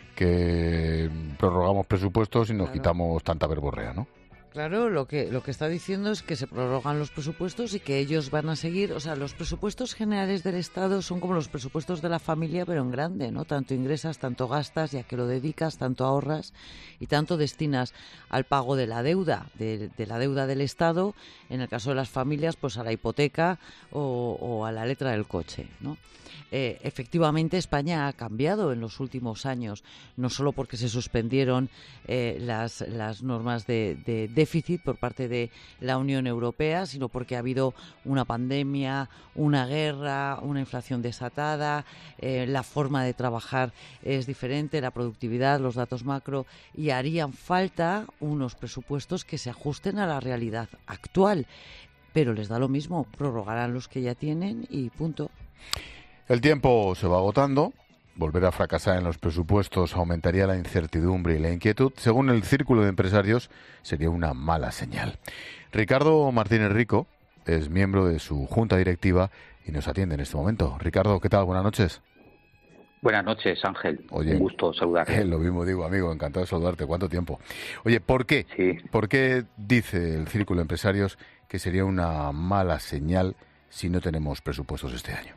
Speaker 1: que prorrogamos presupuestos y nos claro. quitamos tanta verborrea, ¿no?
Speaker 25: Claro, lo que lo que está diciendo es que se prorrogan los presupuestos y que ellos van a seguir, o sea, los presupuestos generales del Estado son como los presupuestos de la familia, pero en grande, ¿no? Tanto ingresas, tanto gastas, ya que lo dedicas, tanto ahorras y tanto destinas al pago de la deuda, de, de la deuda del Estado, en el caso de las familias, pues a la hipoteca o, o a la letra del coche, ¿no? Eh, efectivamente, España ha cambiado en los últimos años, no solo porque se suspendieron eh, las, las normas de, de déficit por parte de la Unión Europea, sino porque ha habido una pandemia, una guerra, una inflación desatada, eh, la forma de trabajar es diferente, la productividad, los datos macro, y harían falta unos presupuestos que se ajusten a la realidad actual. Pero les da lo mismo, prorrogarán los que ya tienen y punto.
Speaker 1: El tiempo se va agotando. Volver a fracasar en los presupuestos aumentaría la incertidumbre y la inquietud. Según el Círculo de Empresarios, sería una mala señal. Ricardo Martínez Rico es miembro de su junta directiva y nos atiende en este momento. Ricardo, ¿qué tal? Buenas noches.
Speaker 4: Buenas noches, Ángel.
Speaker 1: Oye,
Speaker 4: un gusto saludarte.
Speaker 1: Eh, lo mismo digo, amigo, encantado de saludarte. ¿Cuánto tiempo? Oye, ¿por qué?
Speaker 4: Sí.
Speaker 1: ¿Por qué dice el Círculo de Empresarios que sería una mala señal si no tenemos presupuestos este año?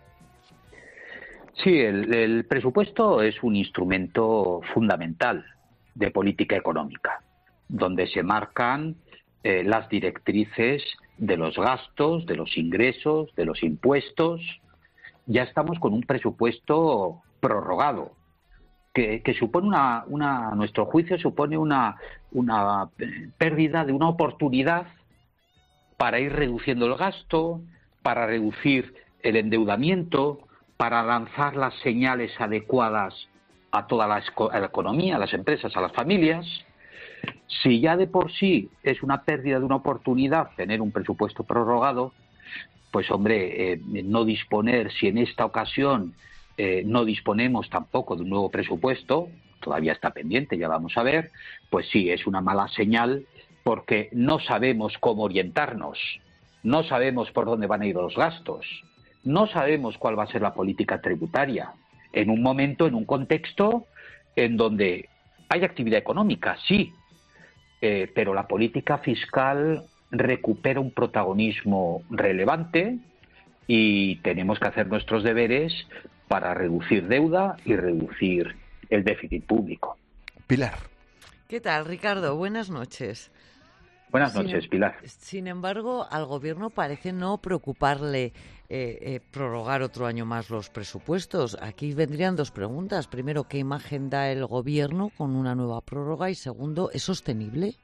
Speaker 4: Sí, el, el presupuesto es un instrumento fundamental de política económica, donde se marcan eh, las directrices de los gastos, de los ingresos, de los impuestos. Ya estamos con un presupuesto prorrogado, que, que supone una, una, a nuestro juicio, supone una, una pérdida de una oportunidad para ir reduciendo el gasto, para reducir el endeudamiento, para lanzar las señales adecuadas a toda la, a la economía, a las empresas, a las familias. Si ya de por sí es una pérdida de una oportunidad tener un presupuesto prorrogado, pues hombre, eh, no disponer, si en esta ocasión eh, no disponemos tampoco de un nuevo presupuesto, todavía está pendiente, ya vamos a ver, pues sí, es una mala señal porque no sabemos cómo orientarnos, no sabemos por dónde van a ir los gastos, no sabemos cuál va a ser la política tributaria, en un momento, en un contexto en donde hay actividad económica, sí, eh, pero la política fiscal recupera un protagonismo relevante y tenemos que hacer nuestros deberes para reducir deuda y reducir el déficit público.
Speaker 1: Pilar.
Speaker 25: ¿Qué tal, Ricardo? Buenas noches.
Speaker 4: Buenas noches,
Speaker 25: sin,
Speaker 4: Pilar.
Speaker 25: Sin embargo, al Gobierno parece no preocuparle eh, eh, prorrogar otro año más los presupuestos. Aquí vendrían dos preguntas. Primero, ¿qué imagen da el Gobierno con una nueva prórroga? Y segundo, ¿es sostenible?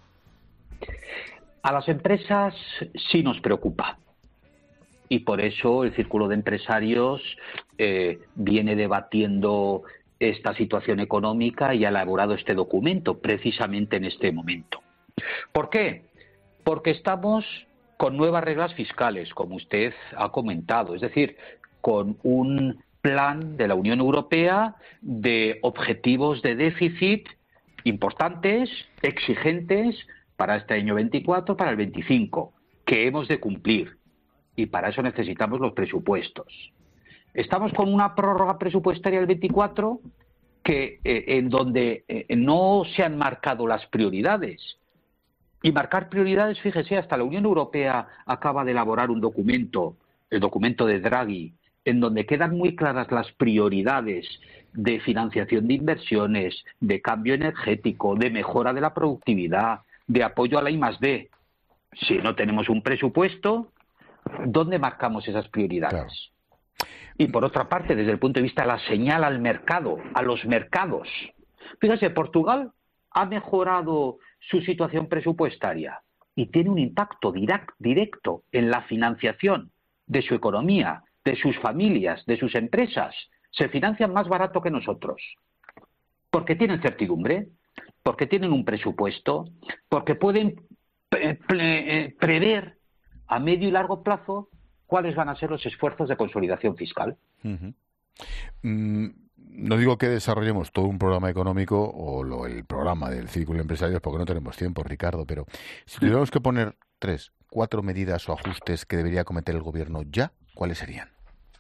Speaker 4: A las empresas sí nos preocupa. Y por eso el Círculo de Empresarios eh, viene debatiendo esta situación económica y ha elaborado este documento precisamente en este momento. ¿Por qué? Porque estamos con nuevas reglas fiscales, como usted ha comentado, es decir, con un plan de la Unión Europea de objetivos de déficit importantes, exigentes para este año veinticuatro, para el veinticinco, que hemos de cumplir. Y para eso necesitamos los presupuestos. Estamos con una prórroga presupuestaria del veinticuatro que, eh, en donde eh, no se han marcado las prioridades. Y marcar prioridades, fíjese, hasta la Unión Europea acaba de elaborar un documento, el documento de Draghi, en donde quedan muy claras las prioridades de financiación de inversiones, de cambio energético, de mejora de la productividad, de apoyo a la I más D. Si no tenemos un presupuesto, ¿dónde marcamos esas prioridades? Claro. Y por otra parte, desde el punto de vista de la señal al mercado, a los mercados. Fíjese, Portugal ha mejorado su situación presupuestaria y tiene un impacto direct, directo en la financiación de su economía, de sus familias, de sus empresas. Se financian más barato que nosotros. Porque tienen certidumbre, porque tienen un presupuesto, porque pueden pre pre prever a medio y largo plazo cuáles van a ser los esfuerzos de consolidación fiscal.
Speaker 1: Uh-huh. mm, no digo que desarrollemos todo un programa económico o lo, el programa del Círculo de Empresarios porque no tenemos tiempo, Ricardo, pero si tuviéramos que poner tres, cuatro medidas o ajustes que debería cometer el Gobierno ya, ¿cuáles serían?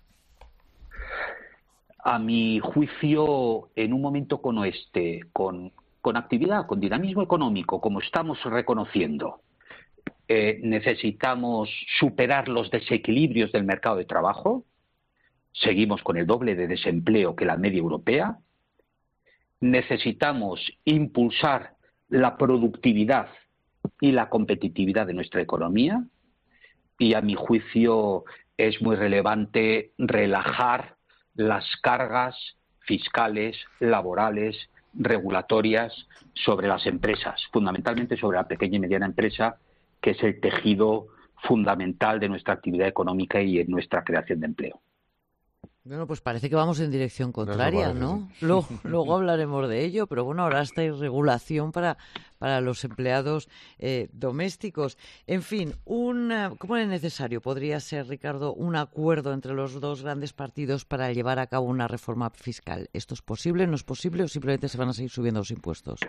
Speaker 4: A mi juicio, en un momento como este, con, con actividad, con dinamismo económico, como estamos reconociendo, eh, necesitamos superar los desequilibrios del mercado de trabajo. Seguimos con el doble de desempleo que la media europea. Necesitamos impulsar la productividad y la competitividad de nuestra economía. Y a mi juicio es muy relevante relajar las cargas fiscales, laborales regulatorias sobre las empresas, fundamentalmente sobre la pequeña y mediana empresa, que es el tejido fundamental de nuestra actividad económica y en nuestra creación de empleo.
Speaker 25: Bueno, pues parece que vamos en dirección contraria, ¿no? Luego, luego hablaremos de ello, pero bueno, ahora esta regulación para, para los empleados eh, domésticos. En fin, un, ¿cómo es necesario? Podría ser, Ricardo, un acuerdo entre los dos grandes partidos para llevar a cabo una reforma fiscal. ¿Esto es posible, no es posible o simplemente se van a seguir subiendo los impuestos?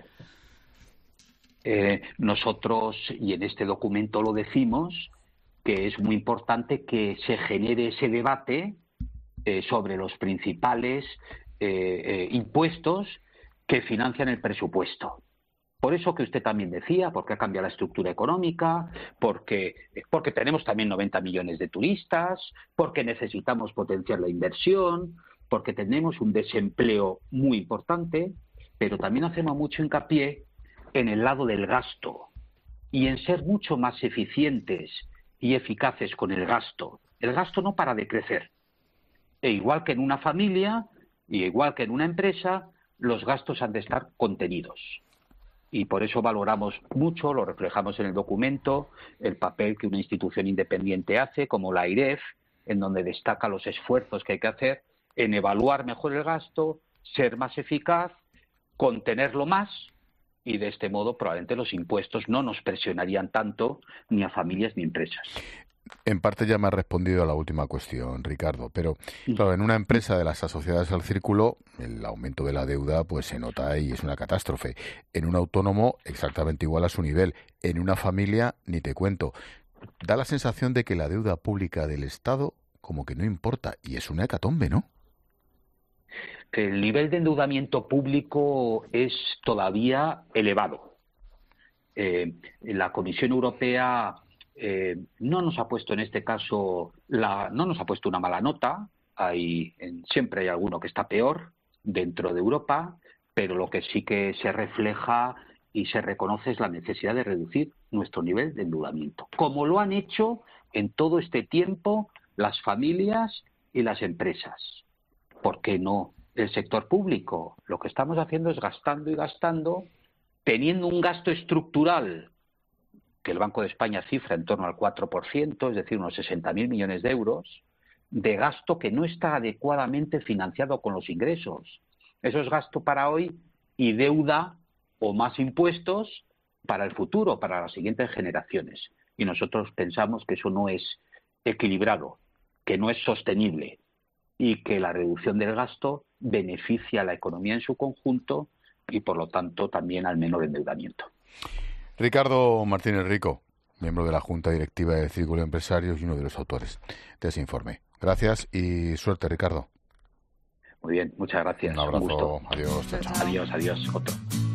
Speaker 4: Eh, nosotros, y en este documento lo decimos, que es muy importante que se genere ese debate Eh, sobre los principales eh, eh, impuestos que financian el presupuesto. Por eso que usted también decía, porque ha cambiado la estructura económica, porque, porque tenemos también noventa millones de turistas, porque necesitamos potenciar la inversión, porque tenemos un desempleo muy importante, pero también hacemos mucho hincapié en el lado del gasto y en ser mucho más eficientes y eficaces con el gasto. El gasto no para de crecer. E igual que en una familia, y igual que en una empresa, los gastos han de estar contenidos. Y por eso valoramos mucho, lo reflejamos en el documento, el papel que una institución independiente hace, como la AIREF, en donde destaca los esfuerzos que hay que hacer en evaluar mejor el gasto, ser más eficaz, contenerlo más, y de este modo probablemente los impuestos no nos presionarían tanto ni a familias ni a empresas.
Speaker 1: En parte ya me ha respondido a la última cuestión, Ricardo, pero claro, en una empresa de las asociadas al círculo, el aumento de la deuda pues se nota y es una catástrofe. En un autónomo, exactamente igual a su nivel. En una familia, ni te cuento. Da la sensación de que la deuda pública del Estado como que no importa, y es una hecatombe, ¿no?
Speaker 4: El nivel de endeudamiento público es todavía elevado. Eh, la Comisión Europea Eh, no nos ha puesto en este caso la, no nos ha puesto una mala nota. Hay, en, siempre hay alguno que está peor dentro de Europa, pero lo que sí que se refleja y se reconoce es la necesidad de reducir nuestro nivel de endeudamiento, como lo han hecho en todo este tiempo las familias y las empresas. ¿Por qué no el sector público? Lo que estamos haciendo es gastando y gastando, teniendo un gasto estructural que el Banco de España cifra en torno al cuatro por ciento, es decir, unos sesenta mil millones de euros, de gasto que no está adecuadamente financiado con los ingresos. Eso es gasto para hoy y deuda o más impuestos para el futuro, para las siguientes generaciones. Y nosotros pensamos que eso no es equilibrado, que no es sostenible y que la reducción del gasto beneficia a la economía en su conjunto y, por lo tanto, también al menor endeudamiento.
Speaker 1: Ricardo Martínez Rico, miembro de la Junta Directiva del Círculo de Empresarios y uno de los autores de ese informe. Gracias y suerte, Ricardo.
Speaker 4: Muy bien, muchas gracias.
Speaker 1: Un abrazo.
Speaker 4: Un gusto.
Speaker 1: Adiós. Chao, chao.
Speaker 4: Adiós, adiós. Otro.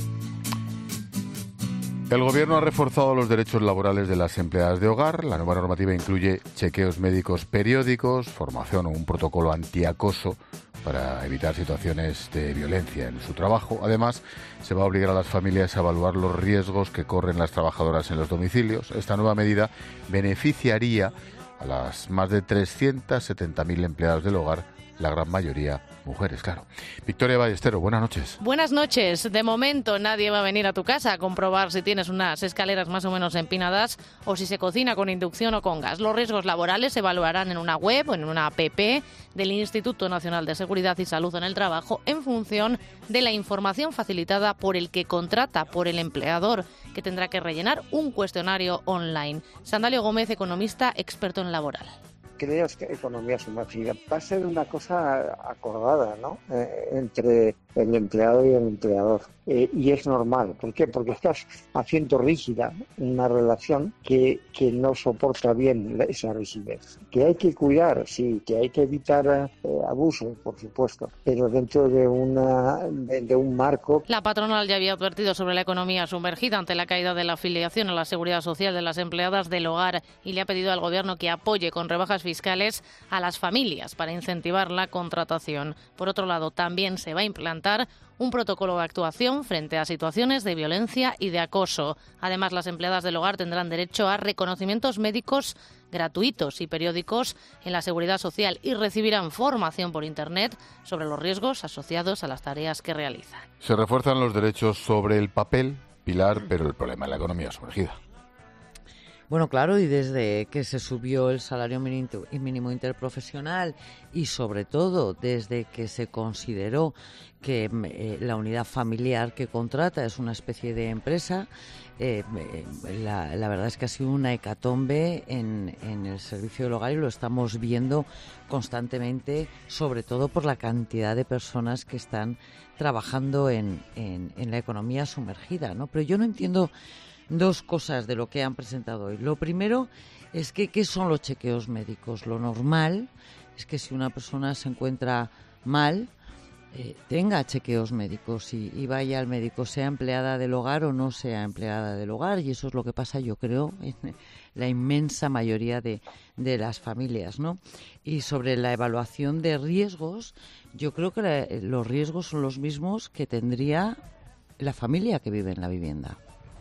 Speaker 1: El Gobierno ha reforzado los derechos laborales de las empleadas de hogar. La nueva normativa incluye chequeos médicos periódicos, formación o un protocolo antiacoso para evitar situaciones de violencia en su trabajo. Además, se va a obligar a las familias a evaluar los riesgos que corren las trabajadoras en los domicilios. Esta nueva medida beneficiaría a las más de trescientos setenta mil empleadas del hogar, la gran mayoría mujeres, claro. Victoria Ballestero, buenas noches.
Speaker 5: Buenas noches. De momento nadie va a venir a tu casa a comprobar si tienes unas escaleras más o menos empinadas o si se cocina con inducción o con gas. Los riesgos laborales se evaluarán en una web o en una app del Instituto Nacional de Seguridad y Salud en el Trabajo en función de la información facilitada por el que contrata, por el empleador, que tendrá que rellenar un cuestionario online. Sandalio Gómez, economista, experto en laboral.
Speaker 6: Creo que economía sumergida va a ser una cosa acordada, ¿no? Eh, entre el empleado y el empleador. Eh, y es normal. ¿Por qué? Porque estás haciendo rígida una relación que, que no soporta bien esa rigidez. Que hay que cuidar, sí, que hay que evitar eh, abusos, por supuesto, pero dentro de, una, de, de un marco.
Speaker 5: La patronal ya había advertido sobre la economía sumergida ante la caída de la afiliación a la seguridad social de las empleadas del hogar y le ha pedido al Gobierno que apoye con rebajas fiscales a las familias para incentivar la contratación. Por otro lado, también se va a implantar implementar un protocolo de actuación frente a situaciones de violencia y de acoso. Además, las empleadas del hogar tendrán derecho a reconocimientos médicos gratuitos y periódicos en la Seguridad Social y recibirán formación por Internet sobre los riesgos asociados a las tareas que realizan.
Speaker 1: Se refuerzan los derechos sobre el papel, Pilar, pero el problema es la economía sumergida.
Speaker 25: Bueno, claro, y desde que se subió el salario mínimo interprofesional y sobre todo desde que se consideró que eh, la unidad familiar que contrata es una especie de empresa, eh, la, la verdad es que ha sido una hecatombe en, en el servicio del hogar y lo estamos viendo constantemente, sobre todo por la cantidad de personas que están trabajando en, en, en la economía sumergida, ¿no? Pero yo no entiendo dos cosas de lo que han presentado hoy. Lo primero es que, ¿qué son los chequeos médicos? Lo normal es que si una persona se encuentra mal, eh, tenga chequeos médicos y, y vaya al médico, sea empleada del hogar o no sea empleada del hogar. Y eso es lo que pasa, yo creo, en la inmensa mayoría de, de las familias, ¿no? Y sobre la evaluación de riesgos, yo creo que la, los riesgos son los mismos que tendría la familia que vive en la vivienda.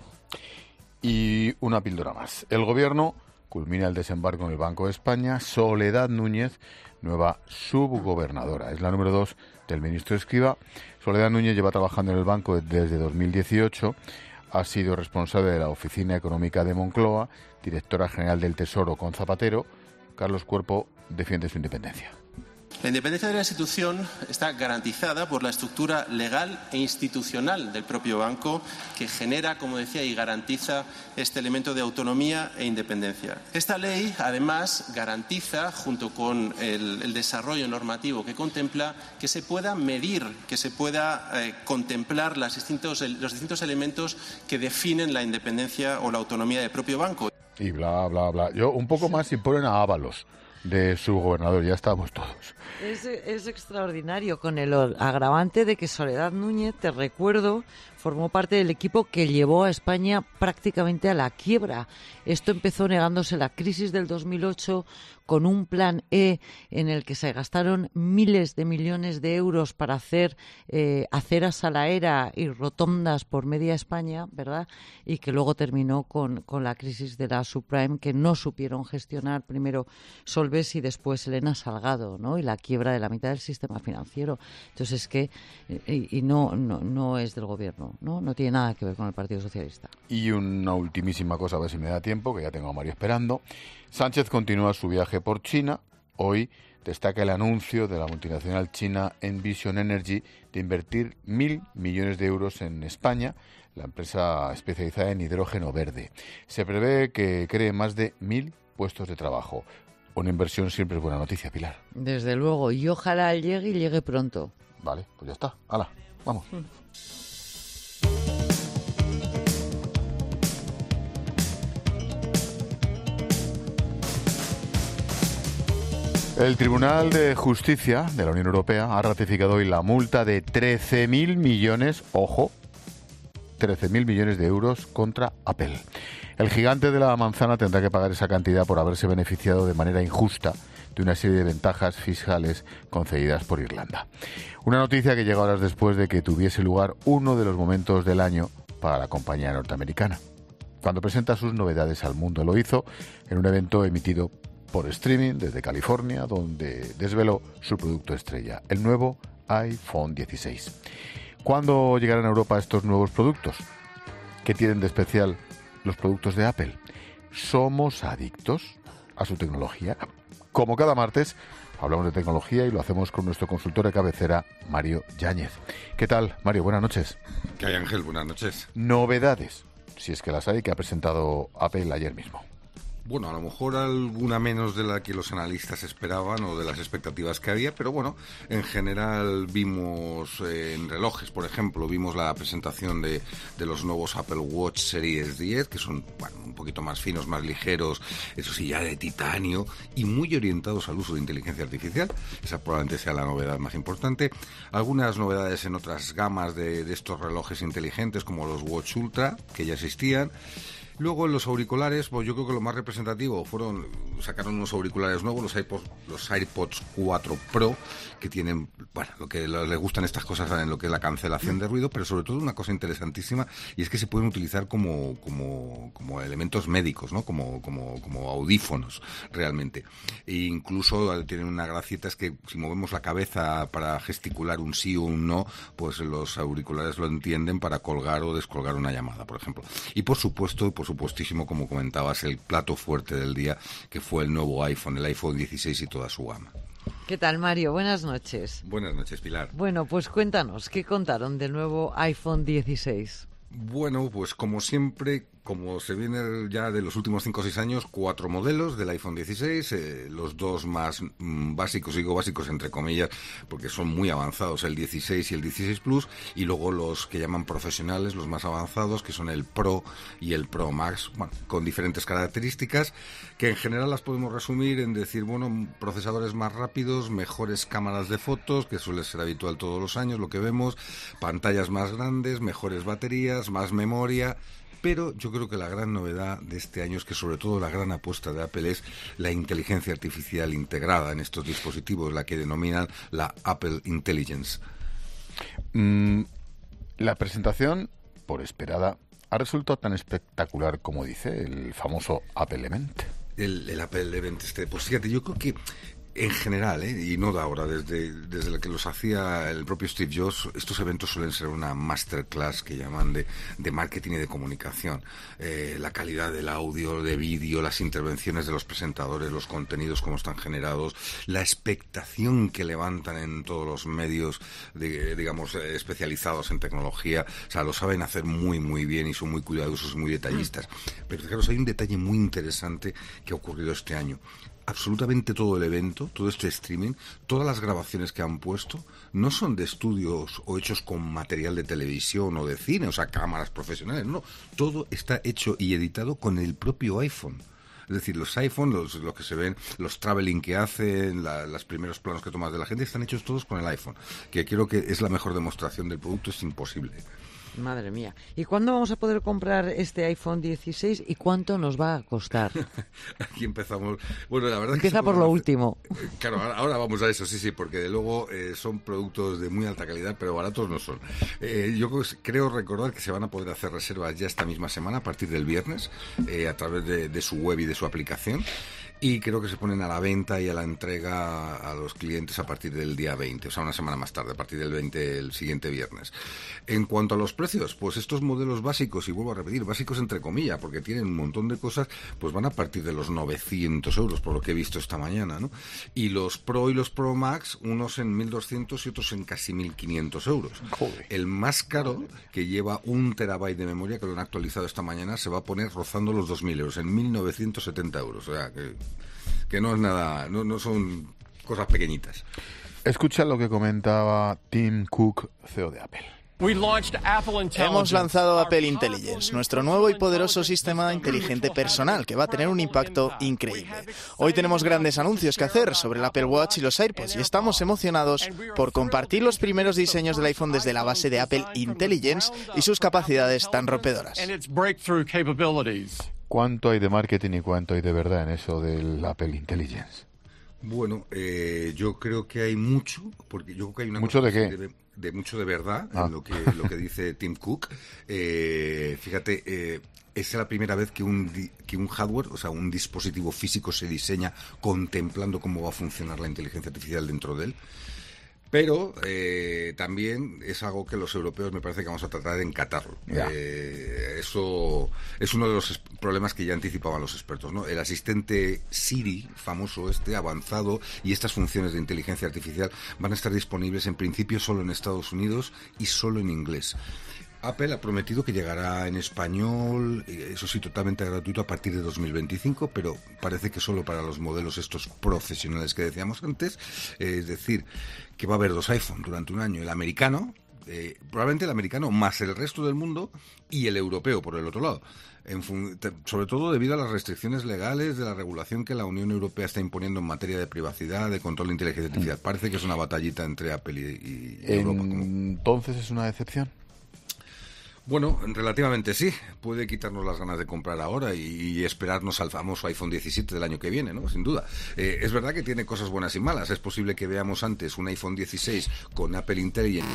Speaker 1: Y una píldora más. El Gobierno culmina el desembarco en el Banco de España. Soledad Núñez, nueva subgobernadora. Es la número dos del ministro Escrivá. Soledad Núñez lleva trabajando en el banco desde dos mil dieciocho. Ha sido responsable de la Oficina Económica de Moncloa, directora general del Tesoro con Zapatero. Carlos Cuerpo defiende su independencia.
Speaker 7: La independencia de la institución está garantizada por la estructura legal e institucional del propio banco, que genera, como decía, y garantiza este elemento de autonomía e independencia. Esta ley, además, garantiza, junto con el, el desarrollo normativo que contempla, que se pueda medir, que se pueda eh, contemplar las distintos, los distintos elementos que definen la independencia o la autonomía del propio banco.
Speaker 1: Y bla, bla, bla. Yo un poco más si ponen a Ábalos de su gobernador, ya estamos todos.
Speaker 25: Es, es extraordinario, con el agravante de que Soledad Núñez, te recuerdo, formó parte del equipo que llevó a España prácticamente a la quiebra. Esto empezó negándose la crisis del dos mil ocho con un plan E en el que se gastaron miles de millones de euros para hacer eh, aceras a la era y rotondas por media España, ¿verdad? Y que luego terminó con, con la crisis de la subprime, que no supieron gestionar primero Solves y después Elena Salgado, ¿no? Y la quiebra de la mitad del sistema financiero. Entonces es que, y, y no, no, no es del gobierno, ¿no? No tiene nada que ver con el Partido Socialista.
Speaker 1: Y una ultimísima cosa, a ver si me da tiempo, que ya tengo a Mario esperando. Sánchez continúa su viaje por China. Hoy destaca el anuncio de la multinacional china Envision Energy de invertir mil millones de euros en España, la empresa especializada en hidrógeno verde. Se prevé que cree más de mil puestos de trabajo. Una inversión siempre es buena noticia, Pilar.
Speaker 25: Desde luego, y ojalá llegue y llegue pronto.
Speaker 1: Vale, pues ya está. Hala, vamos. Mm. El Tribunal de Justicia de la Unión Europea ha ratificado hoy la multa de trece mil millones, ojo, trece mil millones de euros contra Apple. El gigante de la manzana tendrá que pagar esa cantidad por haberse beneficiado de manera injusta de una serie de ventajas fiscales concedidas por Irlanda. Una noticia que llega horas después de que tuviese lugar uno de los momentos del año para la compañía norteamericana. Cuando presenta sus novedades al mundo, lo hizo en un evento emitido por streaming desde California, donde desveló su producto estrella, el nuevo iPhone dieciséis. ¿Cuándo llegarán a Europa estos nuevos productos? ¿Qué tienen de especial los productos de Apple? ¿Somos adictos a su tecnología? Como cada martes, hablamos de tecnología y lo hacemos con nuestro consultor de cabecera, Mario Yáñez. ¿Qué tal, Mario? Buenas noches.
Speaker 8: ¿Qué hay, Ángel? Buenas noches.
Speaker 1: Novedades, si es que las hay, que ha presentado Apple ayer mismo.
Speaker 8: Bueno, a lo mejor alguna menos de la que los analistas esperaban o de las expectativas que había, pero bueno, en general vimos eh, en relojes, por ejemplo, vimos la presentación de, de los nuevos Apple Watch Series diez, que son, bueno, un poquito más finos, más ligeros, eso sí, ya de titanio y muy orientados al uso de inteligencia artificial. Esa probablemente sea la novedad más importante. Algunas novedades en otras gamas de, de estos relojes inteligentes, como los Watch Ultra, que ya existían. Luego en los auriculares, pues yo creo que lo más representativo fueron, sacaron unos auriculares nuevos, los iPods, los AirPods cuatro Pro, que tienen, bueno, lo que les gustan estas cosas en lo que es la cancelación de ruido, pero sobre todo una cosa interesantísima, y es que se pueden utilizar como, como, como elementos médicos, ¿no? Como, como, como audífonos, realmente. E incluso tienen una gracieta, es que si movemos la cabeza para gesticular un sí o un no, pues los auriculares lo entienden para colgar o descolgar una llamada, por ejemplo. Y por supuesto, por supuestísimo, como comentabas, el plato fuerte del día, que fue el nuevo iPhone, el iPhone dieciséis y toda su gama.
Speaker 25: ¿Qué tal, Mario? Buenas noches.
Speaker 8: Buenas noches, Pilar.
Speaker 25: Bueno, pues cuéntanos, ¿qué contaron del nuevo iPhone dieciséis?
Speaker 8: Bueno, pues como siempre, como se viene ya de los últimos cinco o seis años, cuatro modelos del iPhone dieciséis, eh, los dos más mm, básicos, digo básicos entre comillas, porque son muy avanzados, el dieciséis y el dieciséis Plus, y luego los que llaman profesionales, los más avanzados, que son el Pro y el Pro Max, bueno, con diferentes características, que en general las podemos resumir en decir, bueno, procesadores más rápidos, mejores cámaras de fotos, que suele ser habitual todos los años, lo que vemos, pantallas más grandes, mejores baterías, más memoria. Pero yo creo que la gran novedad de este año es que sobre todo la gran apuesta de Apple es la inteligencia artificial integrada en estos dispositivos, la que denominan la Apple Intelligence.
Speaker 1: Mm, la presentación, por esperada, ha resultado tan espectacular como dice el famoso Apple Event.
Speaker 8: El, el Apple Event este, pues fíjate, yo creo que en general, ¿eh? Y no de ahora, desde, desde la que los hacía el propio Steve Jobs, estos eventos suelen ser una masterclass que llaman de, de marketing y de comunicación. Eh, la calidad del audio, de vídeo, las intervenciones de los presentadores, los contenidos como están generados, la expectación que levantan en todos los medios, de, digamos, eh, especializados en tecnología. O sea, lo saben hacer muy, muy bien y son muy cuidadosos y muy detallistas. Pero fijaros, hay un detalle muy interesante que ha ocurrido este año. Absolutamente todo el evento, todo este streaming, todas las grabaciones que han puesto no son de estudios o hechos con material de televisión o de cine, o sea, cámaras profesionales, no, todo está hecho y editado con el propio iPhone. Es decir, los iPhone, los, los que se ven, los traveling que hacen, la, los primeros planos que tomas de la gente, están hechos todos con el iPhone, que creo que es la mejor demostración del producto, es imposible.
Speaker 25: Madre mía. ¿Y cuándo vamos a poder comprar este iPhone dieciséis y cuánto nos va a costar?
Speaker 8: Aquí empezamos. Bueno, la verdad
Speaker 25: Empieza
Speaker 8: es que
Speaker 25: por lo hacer... último.
Speaker 8: Claro, ahora, ahora vamos a eso, sí, sí, porque de luego eh, son productos de muy alta calidad, pero baratos no son. Eh, yo creo recordar que se van a poder hacer reservas ya esta misma semana, a partir del viernes, eh, a través de, de su web y de su aplicación. Y creo que se ponen a la venta y a la entrega a los clientes a partir del día veinte, o sea, una semana más tarde, a partir del veinte, el siguiente viernes. En cuanto a los precios, pues estos modelos básicos, y vuelvo a repetir, básicos entre comillas, porque tienen un montón de cosas, pues van a partir de los novecientos euros, por lo que he visto esta mañana, ¿no? Y los Pro y los Pro Max, unos en mil doscientos y otros en casi mil quinientos euros. Joder. El más caro, que lleva un terabyte de memoria, que lo han actualizado esta mañana, se va a poner rozando los dos mil euros, en mil novecientos setenta euros, o sea, que... que no es nada, no, no son cosas pequeñitas.
Speaker 1: Escucha lo que comentaba Tim Cook, C E O de Apple.
Speaker 9: Hemos lanzado Apple Intelligence, nuestro nuevo y poderoso sistema inteligente personal que va a tener un impacto increíble. Hoy tenemos grandes anuncios que hacer sobre el Apple Watch y los AirPods y estamos emocionados por compartir los primeros diseños del iPhone desde la base de Apple Intelligence y sus capacidades tan rompedoras.
Speaker 1: ¿Cuánto hay de marketing y cuánto hay de verdad en eso del Apple Intelligence?
Speaker 8: Bueno, eh, yo creo que hay mucho, porque yo creo que hay una
Speaker 1: ¿Mucho
Speaker 8: cosa
Speaker 1: de qué?
Speaker 8: De, de mucho de verdad
Speaker 1: ah.
Speaker 8: en lo que, lo que dice Tim Cook. Eh, fíjate, eh, es la primera vez que un, di, que un hardware, o sea, un dispositivo físico se diseña contemplando cómo va a funcionar la inteligencia artificial dentro de él. Pero eh, también es algo que los europeos me parece que vamos a tratar de encatarlo. Eh, eso es uno de los problemas que ya anticipaban los expertos, ¿no? El asistente Siri, famoso este, avanzado, y estas funciones de inteligencia artificial van a estar disponibles en principio solo en Estados Unidos y solo en inglés. Apple ha prometido que llegará en español, eso sí, totalmente gratuito a partir de dos mil veinticinco, pero parece que solo para los modelos estos profesionales que decíamos antes. Eh, es decir, que va a haber dos iPhone durante un año, el americano, eh, probablemente el americano más el resto del mundo, y el europeo por el otro lado. En fun- sobre todo debido a las restricciones legales de la regulación que la Unión Europea está imponiendo en materia de privacidad, de control de inteligencia artificial. Parece que es una batallita entre Apple y, y Europa.
Speaker 1: Entonces es una decepción.
Speaker 8: Bueno, relativamente sí. Puede quitarnos las ganas de comprar ahora y, y esperarnos al famoso iPhone diecisiete del año que viene, ¿no? Sin duda. Eh, es verdad que tiene cosas buenas y malas. Es posible que veamos antes un iPhone dieciséis con Apple Intelligence.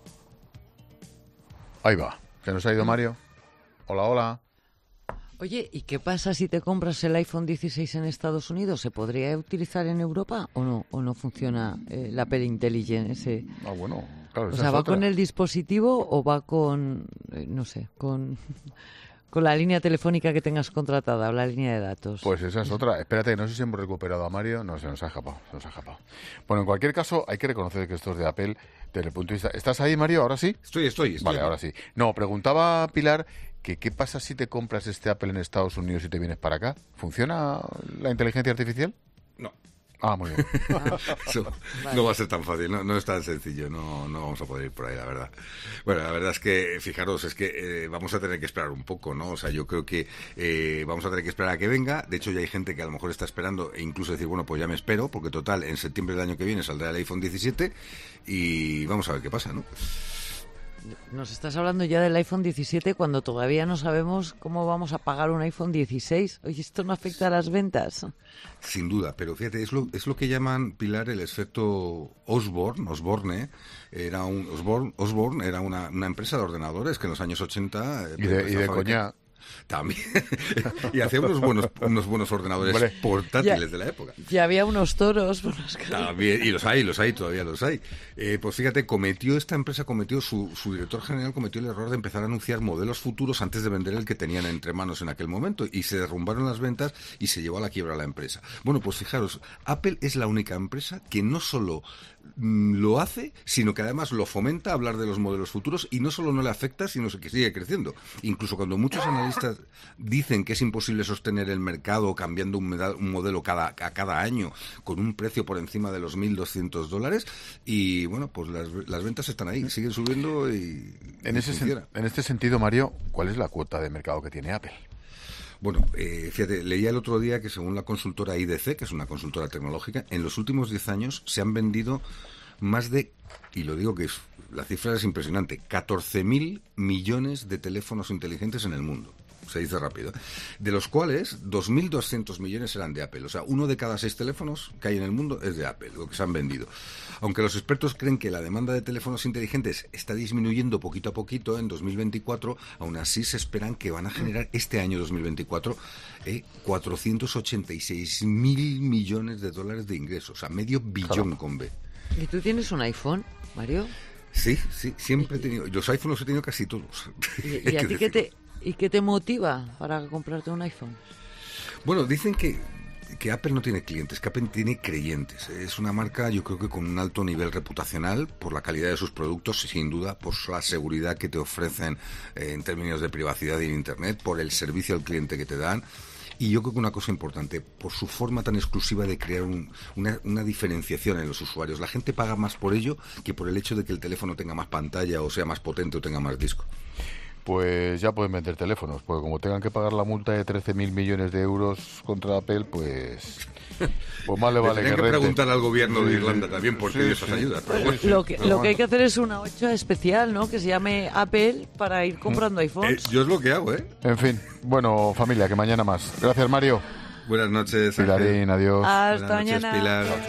Speaker 1: Ahí va. ¿Se nos ha ido Mario? Hola, hola.
Speaker 25: Oye, ¿y qué pasa si te compras el iPhone dieciséis en Estados Unidos? ¿Se podría utilizar en Europa o no? ¿O no funciona eh, el Apple Intelligence?
Speaker 1: Ah, bueno, claro.
Speaker 25: O sea, ¿va otra. con el dispositivo o va con, eh, no sé, con, con la línea telefónica que tengas contratada o la línea de datos?
Speaker 1: Pues esa es otra. Espérate, no sé si hemos recuperado a Mario. No, se nos ha escapado, se nos ha escapado. Bueno, en cualquier caso, hay que reconocer que estos de Apple, desde el punto de vista... ¿Estás ahí, Mario? ¿Ahora sí?
Speaker 8: Estoy, estoy. estoy
Speaker 1: vale,
Speaker 8: aquí.
Speaker 1: ahora sí. No, preguntaba Pilar... que ¿Qué pasa si te compras este Apple en Estados Unidos y te vienes para acá? ¿Funciona la inteligencia artificial?
Speaker 8: No.
Speaker 1: Ah, muy bien.
Speaker 8: Eso vale. No va a ser tan fácil, no, no es tan sencillo, no, no vamos a poder ir por ahí, la verdad. Bueno, la verdad es que, fijaros, es que eh, vamos a tener que esperar un poco, ¿no? O sea, yo creo que eh, vamos a tener que esperar a que venga. De hecho, ya hay gente que a lo mejor está esperando e incluso decir, bueno, pues ya me espero, porque total, en septiembre del año que viene saldrá el iPhone diecisiete y vamos a ver qué pasa, ¿no?
Speaker 25: Nos estás hablando ya del iPhone diecisiete cuando todavía no sabemos cómo vamos a pagar un iPhone dieciséis. Oye, ¿esto no afecta a las ventas?
Speaker 8: Sin duda, pero fíjate, es lo, es lo que llaman, Pilar, el efecto Osborne. Osborne era un Osborne, Osborne era una, una empresa de ordenadores que en los años ochenta...
Speaker 1: Y de, y de coña...
Speaker 8: También. Y hacía unos buenos unos buenos ordenadores vale. portátiles ya, de la época.
Speaker 25: Y había unos toros. Por los que...
Speaker 8: También, y los hay, los hay, todavía los hay. Eh, pues fíjate, cometió esta empresa, cometió su, su director general cometió el error de empezar a anunciar modelos futuros antes de vender el que tenían entre manos en aquel momento. Y se derrumbaron las ventas y se llevó a la quiebra la empresa. Bueno, pues fijaros, Apple es la única empresa que no solo mm, lo hace, sino que además lo fomenta a hablar de los modelos futuros y no solo no le afecta, sino que sigue creciendo. Incluso cuando muchos analistas dicen que es imposible sostener el mercado cambiando un, un modelo cada, a cada año con un precio por encima de los mil doscientos dólares y bueno, pues las, las ventas están ahí, siguen subiendo y,
Speaker 1: en,
Speaker 8: y
Speaker 1: ese sen, en este sentido, Mario, ¿cuál es la cuota de mercado que tiene Apple?
Speaker 8: Bueno, eh, fíjate, leía el otro día que según la consultora I D C, que es una consultora tecnológica, en los últimos diez años se han vendido más de, y lo digo que es, la cifra es impresionante, catorce mil millones de teléfonos inteligentes en el mundo. Se dice rápido, de los cuales dos mil doscientos millones eran de Apple. O sea, uno de cada seis teléfonos que hay en el mundo es de Apple, lo que se han vendido. Aunque los expertos creen que la demanda de teléfonos inteligentes está disminuyendo poquito a poquito en dos mil veinticuatro, aún así se esperan que van a generar este año dos mil veinticuatro eh, cuatrocientos ochenta y seis mil millones de dólares de ingresos, o sea, medio billón claro. con B.
Speaker 25: ¿Y tú tienes un iPhone, Mario?
Speaker 8: Sí, sí, siempre he tenido. Los iPhones los he tenido casi todos.
Speaker 25: ¿Y, y a ti qué te...? ¿Y qué te motiva para comprarte un iPhone?
Speaker 8: Bueno, dicen que, que Apple no tiene clientes, que Apple tiene creyentes. Es una marca, yo creo que con un alto nivel reputacional, por la calidad de sus productos, sin duda, por la seguridad que te ofrecen eh, en términos de privacidad y en Internet, por el servicio al cliente que te dan. Y yo creo que una cosa importante, por su forma tan exclusiva de crear un, una, una diferenciación en los usuarios. La gente paga más por ello que por el hecho de que el teléfono tenga más pantalla o sea más potente o tenga más disco.
Speaker 1: Pues ya pueden vender teléfonos, porque como tengan que pagar la multa de trece mil millones de euros contra Apple, pues, pues más le vale
Speaker 8: le
Speaker 1: que,
Speaker 8: que
Speaker 1: rente.
Speaker 8: preguntar al gobierno
Speaker 1: sí,
Speaker 8: de Irlanda también por qué
Speaker 1: sí,
Speaker 8: esas ayudas.
Speaker 1: Sí,
Speaker 8: bueno,
Speaker 1: sí,
Speaker 25: lo que,
Speaker 1: pero
Speaker 25: lo
Speaker 1: bueno.
Speaker 25: que hay que hacer es una ocho especial, ¿no? Que se llame Apple para ir comprando iPhones.
Speaker 8: Eh, yo es lo que hago, ¿eh?
Speaker 1: En fin, bueno, familia, que mañana más. Gracias, Mario.
Speaker 8: Buenas noches,
Speaker 1: Pilarín, adiós.
Speaker 25: Hasta
Speaker 8: Buenas
Speaker 25: mañana.
Speaker 8: noches, Pilar.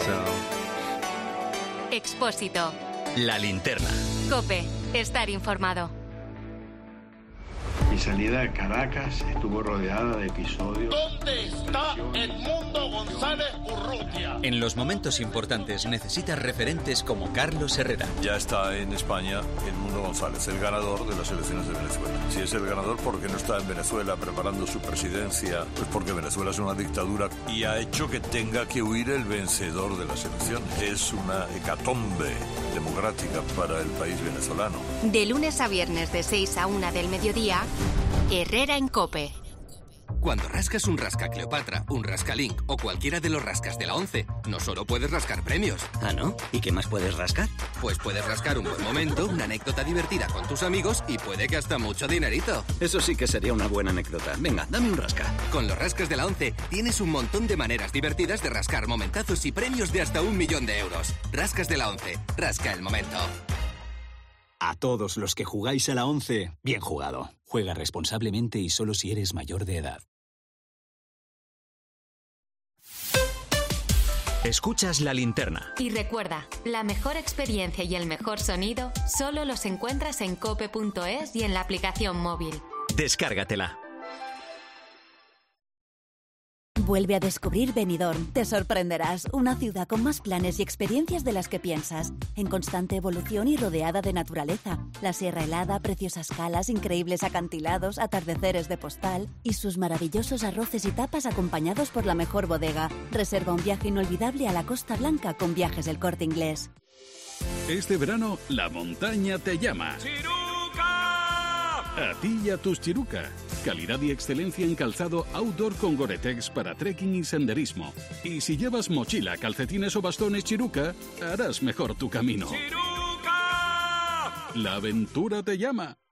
Speaker 8: Chao.
Speaker 3: Expósito.
Speaker 2: La linterna.
Speaker 3: COPE. Estar informado.
Speaker 10: Mi salida de Caracas estuvo rodeada de episodios.
Speaker 11: ¿Dónde está Edmundo González Urrutia?
Speaker 2: En los momentos importantes necesitas referentes como Carlos Herrera.
Speaker 12: Ya está en España Edmundo González, el ganador de las elecciones de Venezuela. Si es el ganador, ¿por qué no está en Venezuela preparando su presidencia? Pues porque Venezuela es una dictadura y ha hecho que tenga que huir el vencedor de las elecciones. Es una hecatombe democrática para el país venezolano.
Speaker 3: De lunes a viernes de seis a una del mediodía, Herrera en COPE.
Speaker 17: Cuando rascas un rasca Cleopatra, un rasca Link o cualquiera de los rascas de la once, no solo puedes rascar premios.
Speaker 19: ¿Ah, no? ¿Y qué más puedes rascar?
Speaker 17: Pues puedes rascar un buen momento, una anécdota divertida con tus amigos y puede que hasta mucho dinerito.
Speaker 19: Eso sí que sería una buena anécdota. Venga, dame un rasca.
Speaker 17: Con los rascas de la once tienes un montón de maneras divertidas de rascar momentazos y premios de hasta un millón de euros. Rascas de la once. Rasca el momento.
Speaker 19: A
Speaker 13: todos los que jugáis a la once, bien jugado. Juega responsablemente y solo si eres mayor de edad.
Speaker 2: Escuchas La Linterna.
Speaker 3: Y recuerda, la mejor experiencia y el mejor sonido solo los encuentras en cope punto es y en la aplicación móvil.
Speaker 2: Descárgatela.
Speaker 16: Vuelve a descubrir Benidorm. Te sorprenderás. Una ciudad con más planes y experiencias de las que piensas. En constante evolución y rodeada de naturaleza. La sierra helada, preciosas calas, increíbles acantilados, atardeceres de postal y sus maravillosos arroces y tapas acompañados por la mejor bodega. Reserva un viaje inolvidable a la Costa Blanca con Viajes El Corte Inglés.
Speaker 18: Este verano, la montaña te llama. A ti y a tus Chiruca. Calidad y excelencia en calzado outdoor con Gore-Tex para trekking y senderismo. Y si llevas mochila, calcetines o bastones Chiruca, harás mejor tu camino. ¡Chiruca! La aventura te llama.